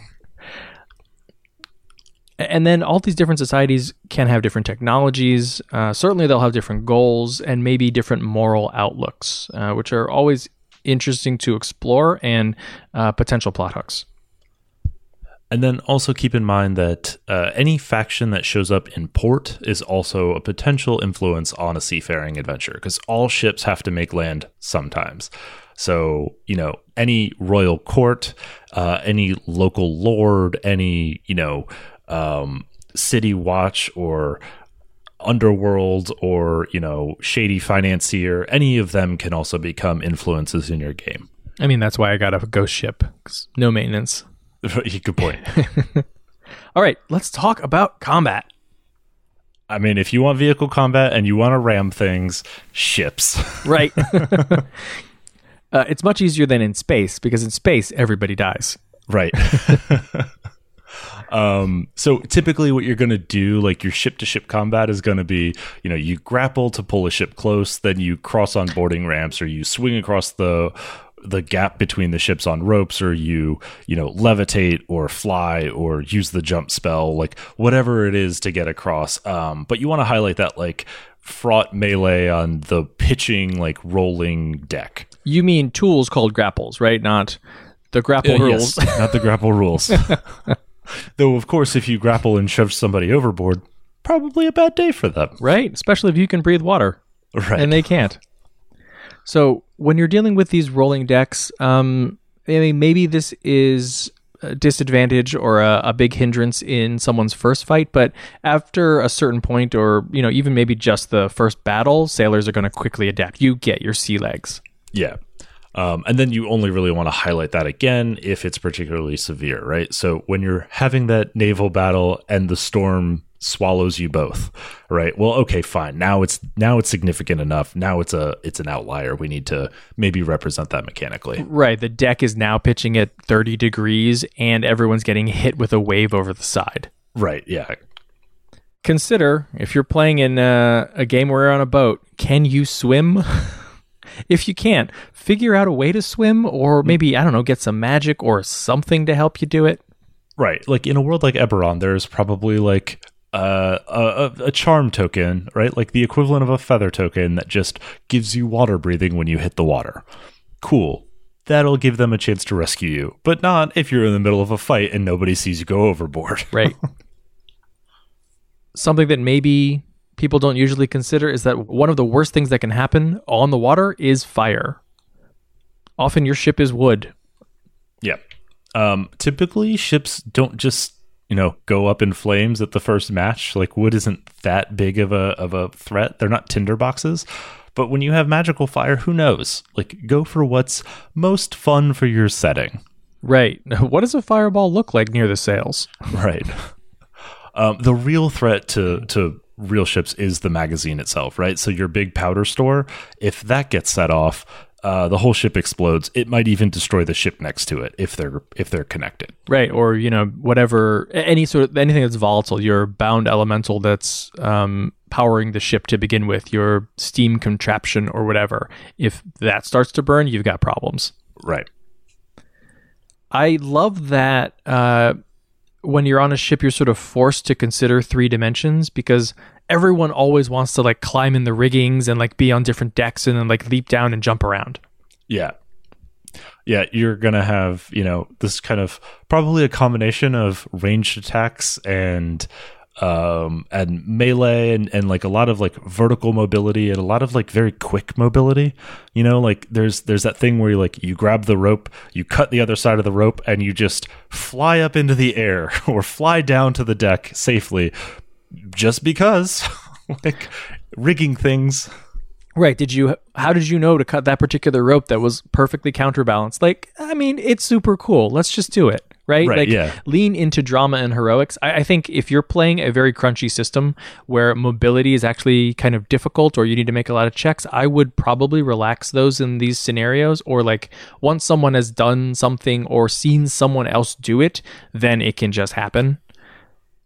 And then all these different societies can have different technologies. Certainly they'll have different goals and maybe different moral outlooks, which are always interesting to explore and potential plot hooks. And then also keep in mind that any faction that shows up in port is also a potential influence on a seafaring adventure, because all ships have to make land sometimes. So, any royal court, any local lord, any, city watch or underworld or, shady financier, any of them can also become influences in your game. I mean, that's why I got a ghost ship. 'Cause no maintenance. Good point. All right, let's talk about combat. I mean, if you want vehicle combat and you want to ram things, ships. Right. It's much easier than in space, because in space, everybody dies. Right. So typically what you're going to do, like your ship-to-ship combat is going to be, you grapple to pull a ship close, then you cross on boarding ramps, or you swing across the gap between the ships on ropes, or you levitate or fly or use the jump spell, like whatever it is to get across. But you want to highlight that like fraught melee on the pitching, like rolling deck. You mean tools called grapples, right? Not the grapple rules. Yes, not the grapple rules. Though, of course, if you grapple and shove somebody overboard, probably a bad day for them. Right? Especially if you can breathe water. Right. And they can't. So when you're dealing with these rolling decks, maybe this is a disadvantage or a big hindrance in someone's first fight, but after a certain point, or even maybe just the first battle, sailors are going to quickly adapt. You get your sea legs. Yeah. And then you only really want to highlight that again if it's particularly severe, right? So when you're having that naval battle and the storm swallows you both, right? Well, okay, fine. Now it's significant enough. Now it's an outlier. We need to maybe represent that mechanically. Right. The deck is now pitching at 30 degrees and everyone's getting hit with a wave over the side. Right. Yeah. Consider, if you're playing in a game where you're on a boat, can you swim? If you can't, figure out a way to swim, or maybe, I don't know, get some magic or something to help you do it. Right. Like in a world like Eberron, there's probably like a charm token, right? Like the equivalent of a feather token that just gives you water breathing when you hit the water. Cool. That'll give them a chance to rescue you, but not if you're in the middle of a fight and nobody sees you go overboard. Right. Something that maybe people don't usually consider is that one of the worst things that can happen on the water is fire. Often your ship is wood. Yeah. Typically ships don't just, go up in flames at the first match. Like wood isn't that big of a threat. They're not tinder boxes. But when you have magical fire, who knows? Like go for what's most fun for your setting. Right. What does a fireball look like near the sails? Right. The real threat to real ships is the magazine itself, right? So your big powder store, if that gets set off, the whole ship explodes. It might even destroy the ship next to it if they're connected. Right, or whatever, anything that's volatile, your bound elemental that's powering the ship to begin with, your steam contraption or whatever. If that starts to burn, you've got problems. Right. I love that when you're on a ship, you're sort of forced to consider 3 dimensions, because everyone always wants to like climb in the riggings and like be on different decks and then like leap down and jump around. Yeah. Yeah, you're going to have, this kind of probably a combination of ranged attacks and melee and like a lot of like vertical mobility and a lot of like very quick mobility. Like there's that thing where you grab the rope, you cut the other side of the rope, and you just fly up into the air or fly down to the deck safely just because like rigging things. Right. How did you know to cut that particular rope that was perfectly counterbalanced? Like, I mean, it's super cool. Let's just do it. Right? Right, like, yeah. Lean into drama and heroics. I think if you're playing a very crunchy system where mobility is actually kind of difficult or you need to make a lot of checks, I would probably relax those in these scenarios. Or like once someone has done something or seen someone else do it, then it can just happen.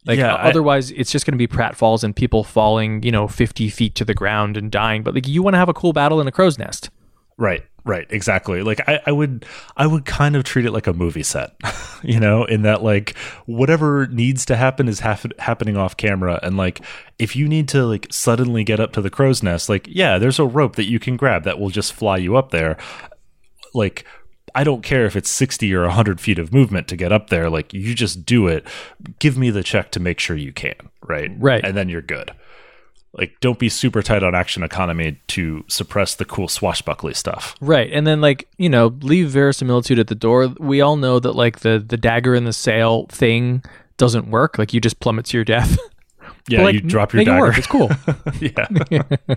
Like Yeah, otherwise, it's just going to be pratfalls and people falling, 50 feet to the ground and dying. But like, you want to have a cool battle in a crow's nest. Right, exactly. Like I would kind of treat it like a movie set, in that like whatever needs to happen is happening off camera, and like if you need to like suddenly get up to the crow's nest, like there's a rope that you can grab that will just fly you up there. Like I don't care if it's 60 or 100 feet of movement to get up there. Like you just do it. Give me the check to make sure you can. Right, and then you're good. Like, don't be super tight on action economy to suppress the cool swashbuckly stuff. Right. And then, like, leave verisimilitude at the door. We all know that, like, the dagger in the sail thing doesn't work. Like, you just plummet to your death. Yeah, but, like, you drop your make dagger. It work. It's cool. Yeah.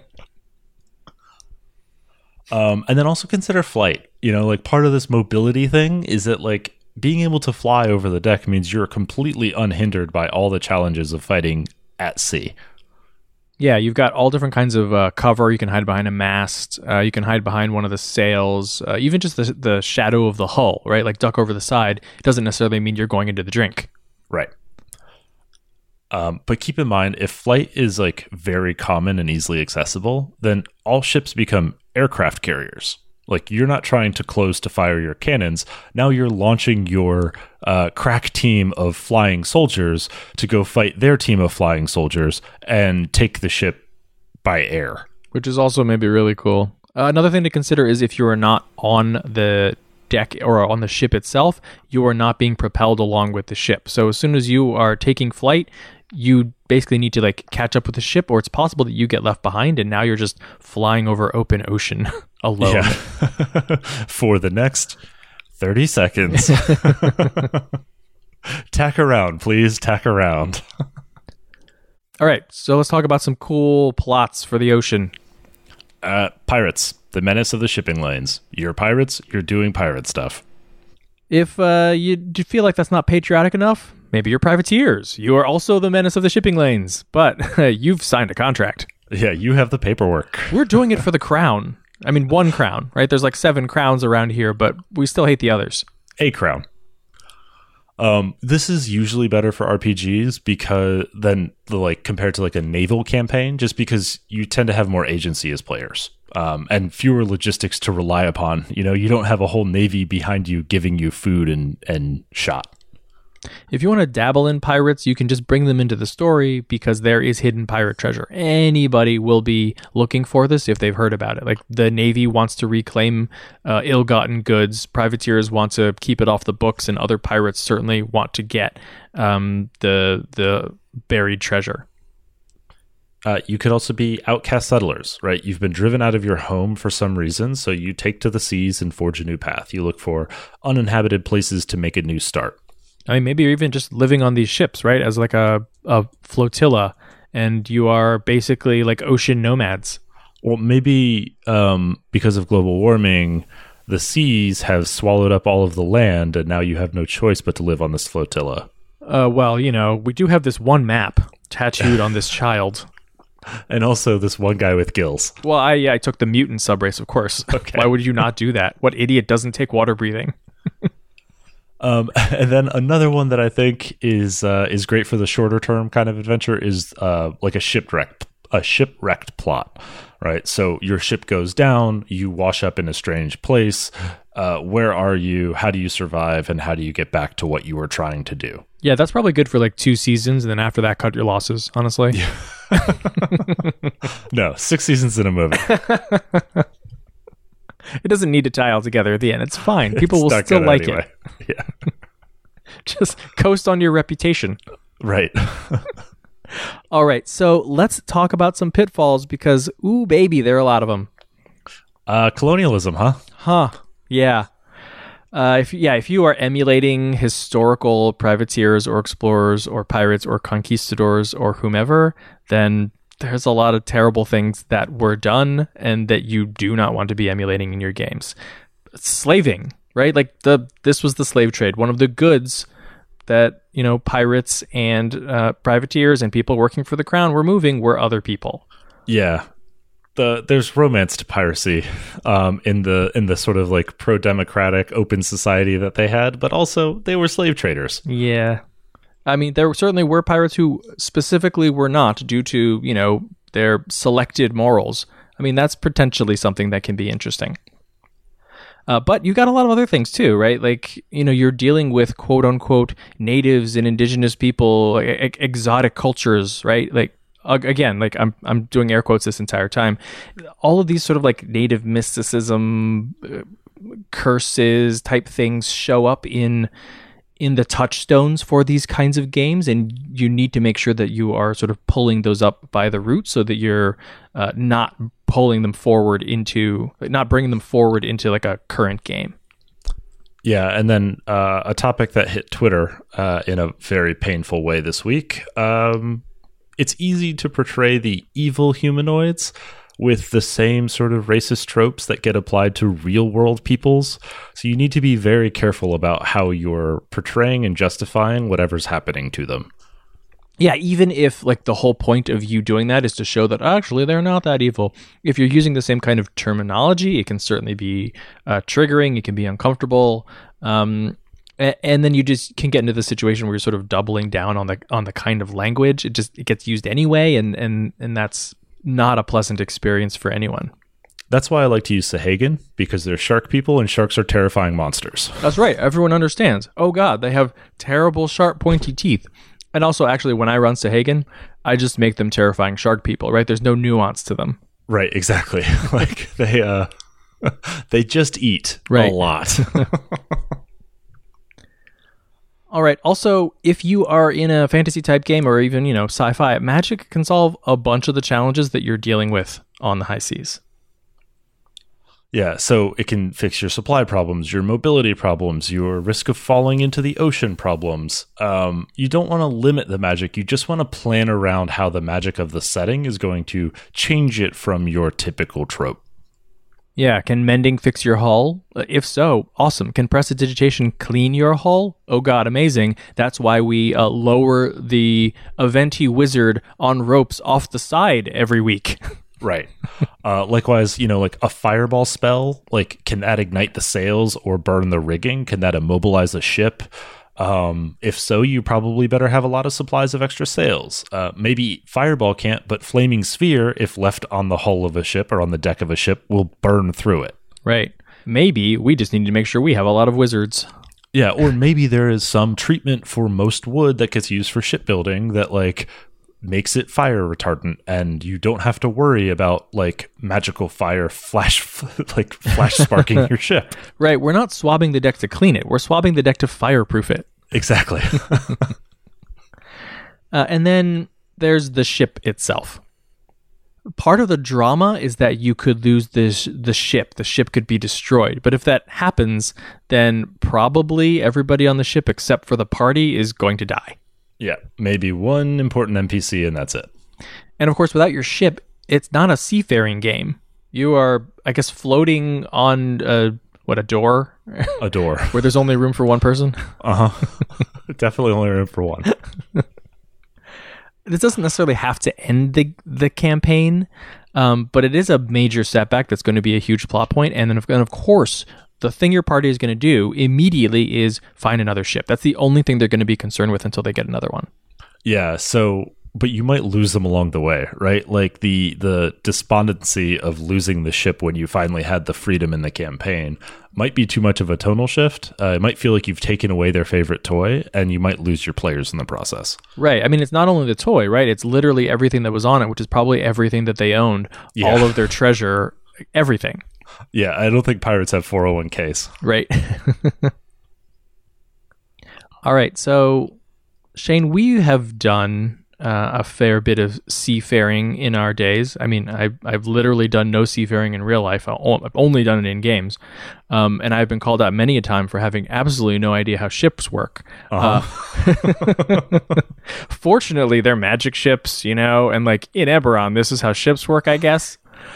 And then also consider flight. Like, part of this mobility thing is that, like, being able to fly over the deck means you're completely unhindered by all the challenges of fighting at sea. Yeah, you've got all different kinds of cover. You can hide behind a mast. You can hide behind one of the sails. Even just the shadow of the hull, right? Like duck over the side. It doesn't necessarily mean you're going into the drink. Right. But keep in mind, if flight is like very common and easily accessible, then all ships become aircraft carriers. Like you're not trying to close to fire your cannons. Now you're launching your crack team of flying soldiers to go fight their team of flying soldiers and take the ship by air. Which is also maybe really cool. Another thing to consider is if you are not on the deck or on the ship itself, you are not being propelled along with the ship. So as soon as you are taking flight, you basically need to like catch up with the ship, or it's possible that you get left behind and now you're just flying over open ocean alone. Yeah. For the next 30 seconds. Tack around, please. Tack around. All right, so let's talk about some cool plots for the ocean. Pirates, the menace of the shipping lanes. You're pirates, you're doing pirate stuff. If you feel like that's not patriotic enough, maybe you're privateers. You are also the menace of the shipping lanes, but you've signed a contract. Yeah, you have the paperwork. We're doing it for the crown. I mean, one crown, right? There's like 7 crowns around here, but we still hate the others. A crown. This is usually better for RPGs compared to like a naval campaign, just because you tend to have more agency as players, and fewer logistics to rely upon. You don't have a whole navy behind you giving you food and shot. If you want to dabble in pirates, you can just bring them into the story because there is hidden pirate treasure. Anybody will be looking for this if they've heard about it. Like the Navy wants to reclaim ill-gotten goods. Privateers want to keep it off the books, and other pirates certainly want to get the buried treasure. You could also be outcast settlers, right? You've been driven out of your home for some reason, so you take to the seas and forge a new path. You look for uninhabited places to make a new start. I mean, maybe you're even just living on these ships, right? As like a flotilla, and you are basically like ocean nomads. Well, maybe because of global warming, the seas have swallowed up all of the land, and now you have no choice but to live on this flotilla. Well, we do have this one map tattooed on this child. And also this one guy with gills. Well, I took the mutant subrace, of course. Okay. Why would you not do that? What idiot doesn't take water breathing? And then another one that I think is great for the shorter term kind of adventure is like a shipwrecked plot, right? So your ship goes down, you wash up in a strange place. Where are you? How do you survive? And how do you get back to what you were trying to do? Yeah, that's probably good for like 2 seasons, and then after that, cut your losses, honestly. Yeah. No, 6 seasons in a movie. It doesn't need to tie all together at the end. It's fine. People will still like it. Yeah. Just coast on your reputation. Right. All right. So let's talk about some pitfalls because, ooh, baby, there are a lot of them. Colonialism, huh? Huh. Yeah. If you are emulating historical privateers or explorers or pirates or conquistadors or whomever, then there's a lot of terrible things that were done and that you do not want to be emulating in your games. Slaving, right? Like this was the slave trade. One of the goods that, pirates and privateers and people working for the crown were moving were other people. Yeah. There's romance to piracy in the sort of like pro-democratic open society that they had, but also they were slave traders. Yeah. I mean, there certainly were pirates who specifically were not due to, their selected morals. I mean, that's potentially something that can be interesting. But you got a lot of other things too, right? Like, you're dealing with quote unquote natives and indigenous people, exotic cultures, right? Like, again, like I'm doing air quotes this entire time. All of these sort of like native mysticism, curses type things show up in the touchstones for these kinds of games, and you need to make sure that you are sort of pulling those up by the roots so that you're not bringing them forward into like a current game. Yeah, and then a topic that hit Twitter in a very painful way this week. It's easy to portray the evil humanoids with the same sort of racist tropes that get applied to real world peoples. So you need to be very careful about how you're portraying and justifying whatever's happening to them. Yeah, even if like the whole point of you doing that is to show that actually they're not that evil. If you're using the same kind of terminology, it can certainly be triggering. It can be uncomfortable. And then you just can get into the situation where you're sort of doubling down on the kind of language. It gets used anyway, and that's not a pleasant experience for anyone. That's why I like to use Sahagin, because they're shark people and sharks are terrifying monsters. That's right. Everyone understands. Oh God, they have terrible sharp pointy teeth. And also, actually, when I run Sahagin, I just make them terrifying shark people, right? There's no nuance to them. Right, exactly. Like they just eat a lot. All right. Also, if you are in a fantasy type game or even, sci-fi, Magic can solve a bunch of the challenges that you're dealing with on the high seas. Yeah, so it can fix your supply problems, your mobility problems, your risk of falling into the ocean problems. You don't want to limit the magic. You just want to plan around how the magic of the setting is going to change it from your typical trope. Yeah, can mending fix your hull? If so, awesome. Can prestidigitation clean your hull? Oh God, amazing. That's why we lower the Aventi wizard on ropes off the side every week. Right. Likewise, like a fireball spell, like can that ignite the sails or burn the rigging? Can that immobilize a ship? If so, you probably better have a lot of supplies of extra sails. Maybe fireball can't, but flaming sphere, if left on the hull of a ship or on the deck of a ship, will burn through it. Right. Maybe we just need to make sure we have a lot of wizards. Yeah, or maybe there is some treatment for most wood that gets used for shipbuilding that like makes it fire retardant, and you don't have to worry about like magical fire flash sparking your ship. Right. We're not swabbing the deck to clean it. We're swabbing the deck to fireproof it. Exactly. And then there's the ship itself. Part of the drama is that you could lose the ship. The ship could be destroyed. But if that happens, then probably everybody on the ship except for the party is going to die. Yeah, maybe one important NPC and that's it. And of course, without your ship, it's not a seafaring game. You are, I guess, floating on a door? A door. Where there's only room for one person? Uh-huh. Definitely only room for one. This doesn't necessarily have to end the campaign, but it is a major setback that's going to be a huge plot point. And then, of course, the thing your party is going to do immediately is find another ship. That's the only thing they're going to be concerned with until they get another one. Yeah, but you might lose them along the way, right? Like the despondency of losing the ship when you finally had the freedom in the campaign might be too much of a tonal shift. It might feel like you've taken away their favorite toy, and you might lose your players in the process. Right. I mean, it's not only the toy, right? It's literally everything that was on it, which is probably everything that they owned, all of their treasure, everything. Yeah, I don't think pirates have 401ks. Right. All right. So, Shane, we have done a fair bit of seafaring in our days. I mean, I've literally done no seafaring in real life. I've only done it in games. And I've been called out many a time for having absolutely no idea how ships work. Fortunately, they're magic ships, and like in Eberron, this is how ships work, I guess.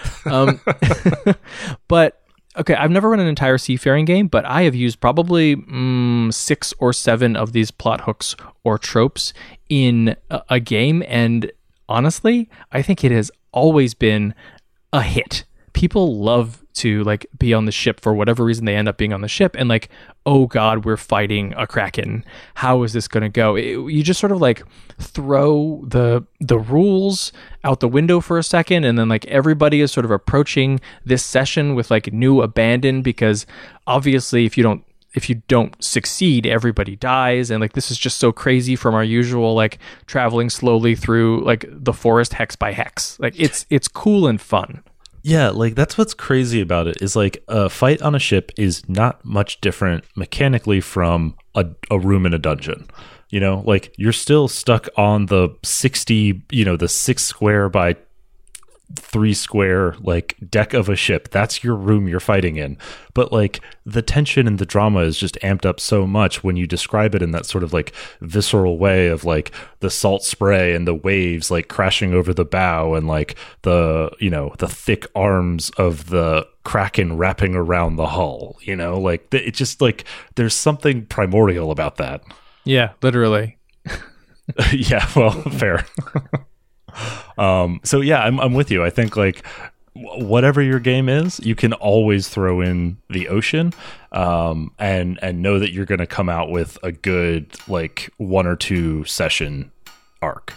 But okay, I've never run an entire seafaring game, but I have used probably 6 or 7 of these plot hooks or tropes in a game, and honestly, I think it has always been a hit. people love to like be on the ship for whatever reason they end up being on the ship, and like, oh god, we're fighting a kraken. How is this going to go? You just sort of like throw the rules out the window for a second, and then like everybody is sort of approaching this session with like new abandon, because obviously if you don't succeed, everybody dies, and like this is just so crazy from our usual like traveling slowly through like the forest hex by hex. Like it's cool and fun. Yeah, like that's what's crazy about it is like a fight on a ship is not much different mechanically from a room in a dungeon. You know, like you're still stuck on the 60, the 6 square by 3 square like deck of a ship. That's your room you're fighting in. But like the tension and the drama is just amped up so much when you describe it in that sort of like visceral way of like the salt spray and the waves like crashing over the bow and like the thick arms of the kraken wrapping around the hull. Like it just like there's something primordial about that. Yeah, literally. Yeah, well, fair. So yeah, I'm with you. I think like whatever your game is, you can always throw in the ocean, and know that you're going to come out with a good like 1 or 2 session arc.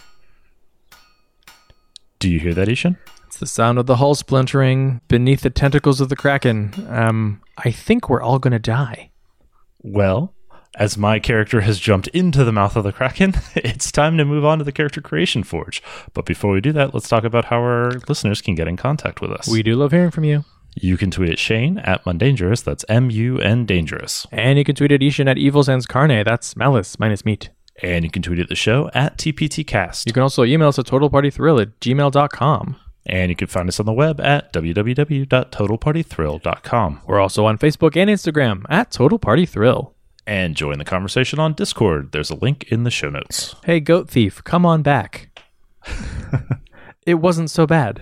Do you hear that, Ishan? It's the sound of the hull splintering beneath the tentacles of the kraken. I think we're all going to die. Well, as my character has jumped into the mouth of the kraken, it's time to move on to the Character Creation Forge. But before we do that, let's talk about how our listeners can get in contact with us. We do love hearing from you. You can tweet at Shane at Mundangerous. That's MUN Dangerous. And you can tweet at Ishan at Evil Sans Carne. That's malice minus meat. And you can tweet at the show at TPTcast. You can also email us at totalpartythrill@gmail.com. And you can find us on the web at www.totalpartythrill.com. We're also on Facebook and Instagram at Total Party Thrill. And join the conversation on Discord. There's a link in the show notes. Hey, Goat Thief, come on back. It wasn't so bad.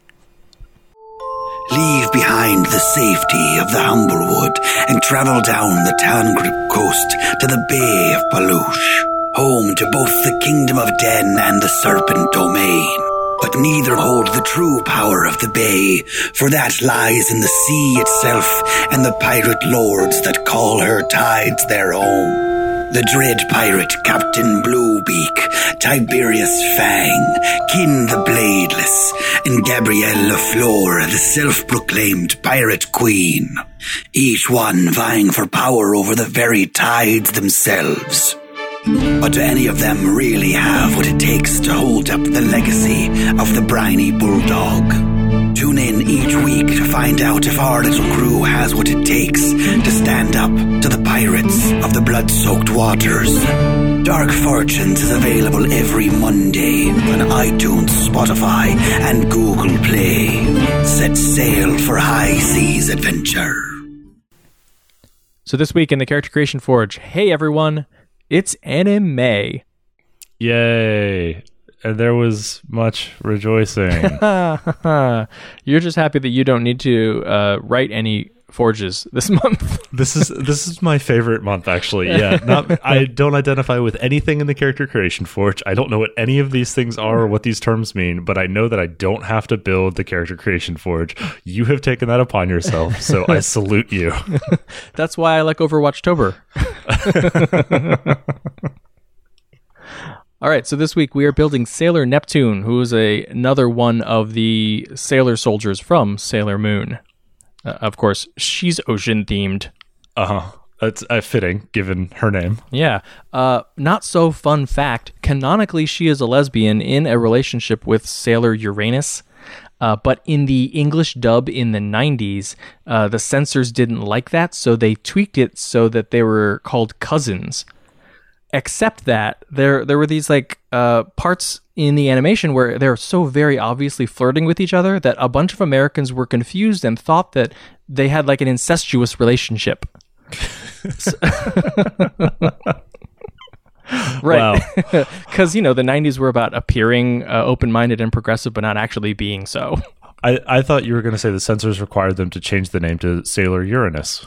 Leave behind the safety of the Humblewood and travel down the Tangrip coast to the Bay of Palouche, home to both the Kingdom of Den and the Serpent Domain. But neither hold the true power of the bay, for that lies in the sea itself and the pirate lords that call her tides their own. The dread pirate Captain Bluebeak, Tiberius Fang, Kin the Bladeless, and Gabrielle LaFleur, the self-proclaimed pirate queen. Each one vying for power over the very tides themselves. But do any of them really have what it takes to hold up the legacy of the briny bulldog? Tune in each week to find out if our little crew has what it takes to stand up to the pirates of the blood-soaked waters. Dark Fortunes is available every Monday on iTunes, Spotify, and Google Play. Set sail for high seas adventure. So this week in the Character Creation Forge, hey everyone, it's anime. Yay. And there was much rejoicing. You're just happy that you don't need to write any forges this month. This is my favorite month, actually. Yeah, I don't identify with anything in the Character Creation Forge. I don't know what any of these things are or what these terms mean, but I know that I don't have to build the Character Creation Forge. You have taken that upon yourself, so I salute you. That's why I like Overwatchtober. All right, so this week we are building Sailor Neptune, who is another one of the sailor soldiers from Sailor Moon. Of course, she's ocean-themed. Uh-huh. That's fitting, given her name. Yeah. Not so fun fact, canonically she is a lesbian in a relationship with Sailor Uranus. But in the English dub in the 90s, the censors didn't like that, so they tweaked it so that they were called cousins. Except that there were these like parts in the animation where they're so very obviously flirting with each other that a bunch of Americans were confused and thought that they had like an incestuous relationship. Right. Because, the 90s were about appearing open-minded and progressive, but not actually being so. I thought you were going to say the censors required them to change the name to Sailor Uranus.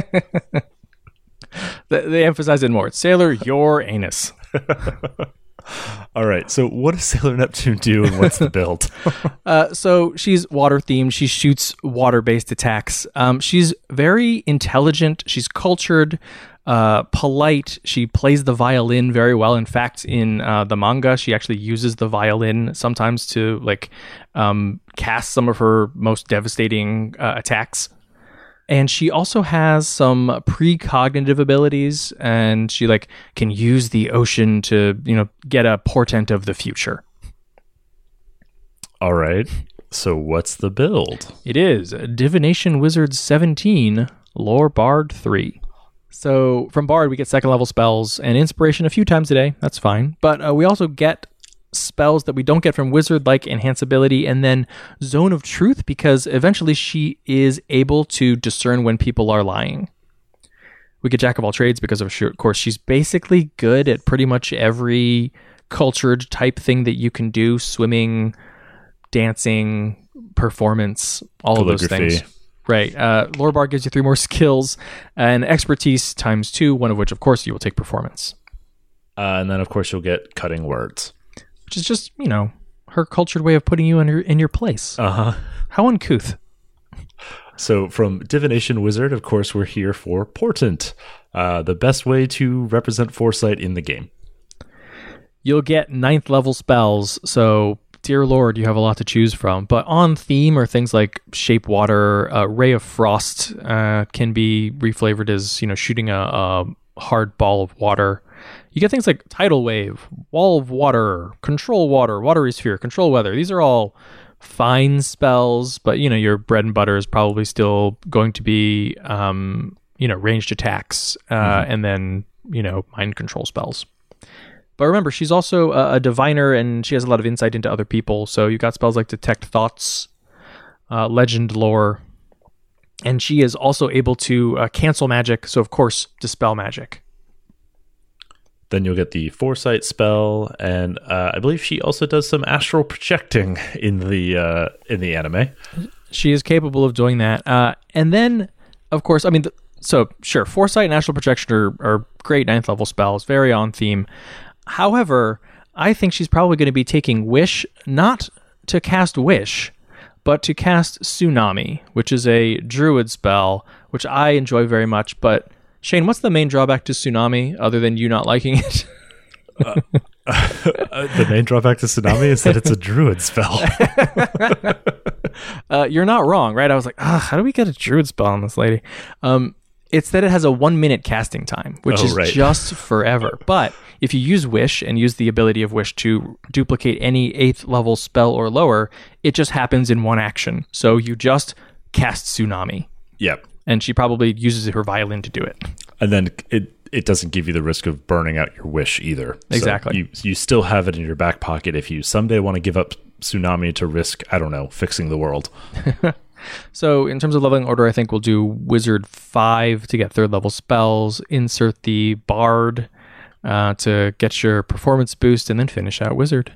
They emphasize it more. It's Sailor Your Anus. All right. So what does Sailor Neptune do and what's the build? So she's water themed. She shoots water based attacks. She's very intelligent. She's cultured, polite. She plays the violin very well. In fact, in the manga, she actually uses the violin sometimes to cast some of her most devastating attacks. And she also has some precognitive abilities, and she can use the ocean to, get a portent of the future. All right. So what's the build? It is Divination Wizard 17, Lore Bard 3. So from Bard, we get second level spells and inspiration a few times a day. That's fine. But we also get spells that we don't get from Wizard, like Enhanceability, and then Zone of Truth, because eventually she is able to discern when people are lying. We get Jack of all trades because of course she's basically good at pretty much every cultured type thing that you can do: swimming, dancing, performance, all of those things. Right. Lore Bar gives you 3 more skills and expertise times 2, one of which, of course, you will take performance. And then, of course, you'll get cutting words. Which is just, her cultured way of putting you in your place. Uh-huh. How uncouth. So from Divination Wizard, of course, we're here for Portent, the best way to represent Foresight in the game. You'll get 9th level spells, so dear Lord, you have a lot to choose from. But on theme are things like Shape Water, Ray of Frost can be reflavored as, shooting a hard ball of water. You get things like Tidal Wave, Wall of Water, Control Water, Watery Sphere, Control Weather. These are all fine spells, but, your bread and butter is probably still going to be, ranged attacks and then, mind control spells. But remember, she's also a diviner, and she has a lot of insight into other people. So you got spells like Detect Thoughts, Legend Lore, and she is also able to cancel magic. So, of course, dispel magic. Then you'll get the Foresight spell, and I believe she also does some astral projecting in the anime. She is capable of doing that. And then, of course, sure, Foresight and astral projection are great 9th level spells, very on theme. However, I think she's probably going to be taking Wish, not to cast Wish, but to cast Tsunami, which is a druid spell, which I enjoy very much. But Shane, what's the main drawback to Tsunami other than you not liking it? The main drawback to Tsunami is that it's a druid spell. You're not wrong, right? I was like, how do we get a druid spell on this lady? It's that it has a 1-minute casting time, which is just forever. But if you use Wish and use the ability of Wish to duplicate any 8th level spell or lower, it just happens in one action. So you just cast Tsunami. Yep. And she probably uses her violin to do it. And then it doesn't give you the risk of burning out your Wish either. Exactly. So you still have it in your back pocket if you someday want to give up Tsunami to risk, I don't know, fixing the world. So in terms of leveling order, I think we'll do Wizard 5 to get 3rd level spells, insert the Bard to get your performance boost, and then finish out Wizard.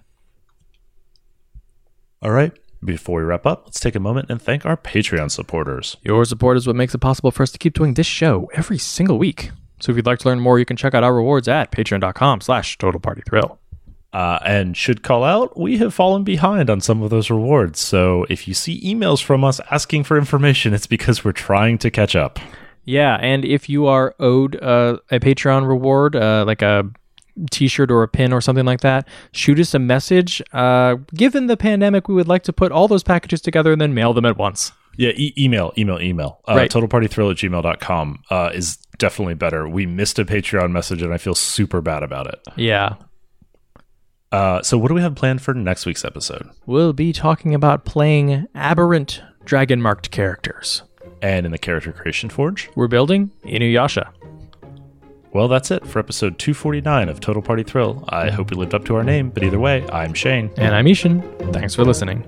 All right. Before we wrap up, let's take a moment and thank our Patreon supporters. Your support is what makes it possible for us to keep doing this show every single week. So if you'd like to learn more, you can check out our rewards at patreon.com/TotalPartyThrill. And should call out, we have fallen behind on some of those rewards. So if you see emails from us asking for information, it's because we're trying to catch up. Yeah, and if you are owed a Patreon reward, like a t-shirt or a pin or something like that, shoot us a message. Given the pandemic, we would like to put all those packages together and then mail them at once. Yeah, email. Right. TotalPartyThrill@gmail.com is definitely better. We missed a Patreon message and I feel super bad about it. Yeah. So what do we have planned for next week's episode? We'll be talking about playing aberrant dragon-marked characters. And in the Character Creation Forge, we're building Inuyasha. Well, that's it for episode 249 of Total Party Thrill. I hope we lived up to our name, but either way, I'm Shane. And I'm Ishan. Thanks for listening.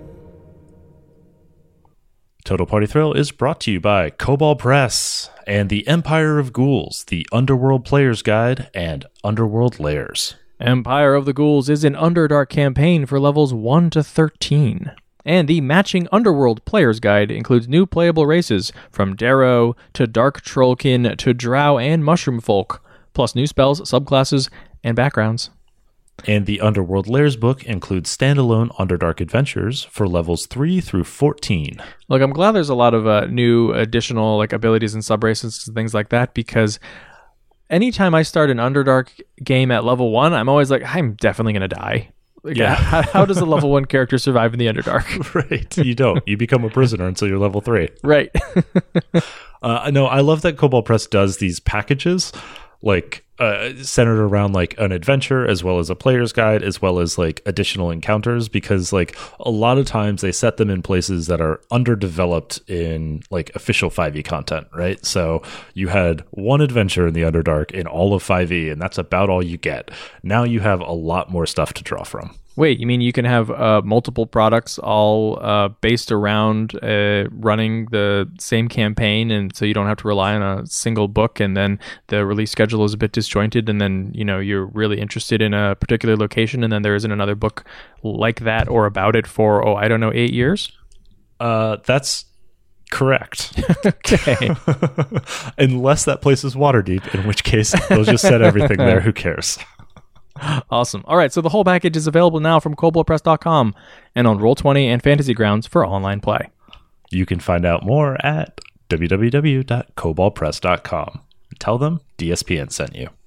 Total Party Thrill is brought to you by Cobalt Press and the Empire of Ghouls, the Underworld Player's Guide, and Underworld Layers. Empire of the Ghouls is an Underdark campaign for levels 1 to 13. And the matching Underworld Player's Guide includes new playable races from Darrow to Dark Trollkin to Drow and Mushroom Folk, plus new spells, subclasses, and backgrounds. And the Underworld Lairs book includes standalone Underdark adventures for levels 3 through 14. Look, I'm glad there's a lot of new additional like abilities and subraces and things like that, because anytime I start an Underdark game at level 1, I'm always like, I'm definitely going to die. Like, Yeah. how does a level 1 character survive in the Underdark? Right. You don't. You become a prisoner until you're level 3. Right. No, I love that Cobalt Press does these packages, like centered around like an adventure as well as a player's guide as well as like additional encounters, because like a lot of times they set them in places that are underdeveloped in like official 5e content, right? So you had one adventure in the Underdark in all of 5e, and that's about all you get. Now you have a lot more stuff to draw from. Wait, you mean you can have multiple products all based around running the same campaign, and so you don't have to rely on a single book, and then the release schedule is a bit disjointed, and then you're really interested in a particular location, and then there isn't another book like that or about it for 8 years? That's correct. Okay. Unless that place is Waterdeep, in which case they'll just set everything there. Who cares? Awesome. All right, so the whole package is available now from coldbloodpress.com and on Roll20 and Fantasy Grounds for online play. You can find out more at www.cobaltpress.com. Tell them DSPN sent you.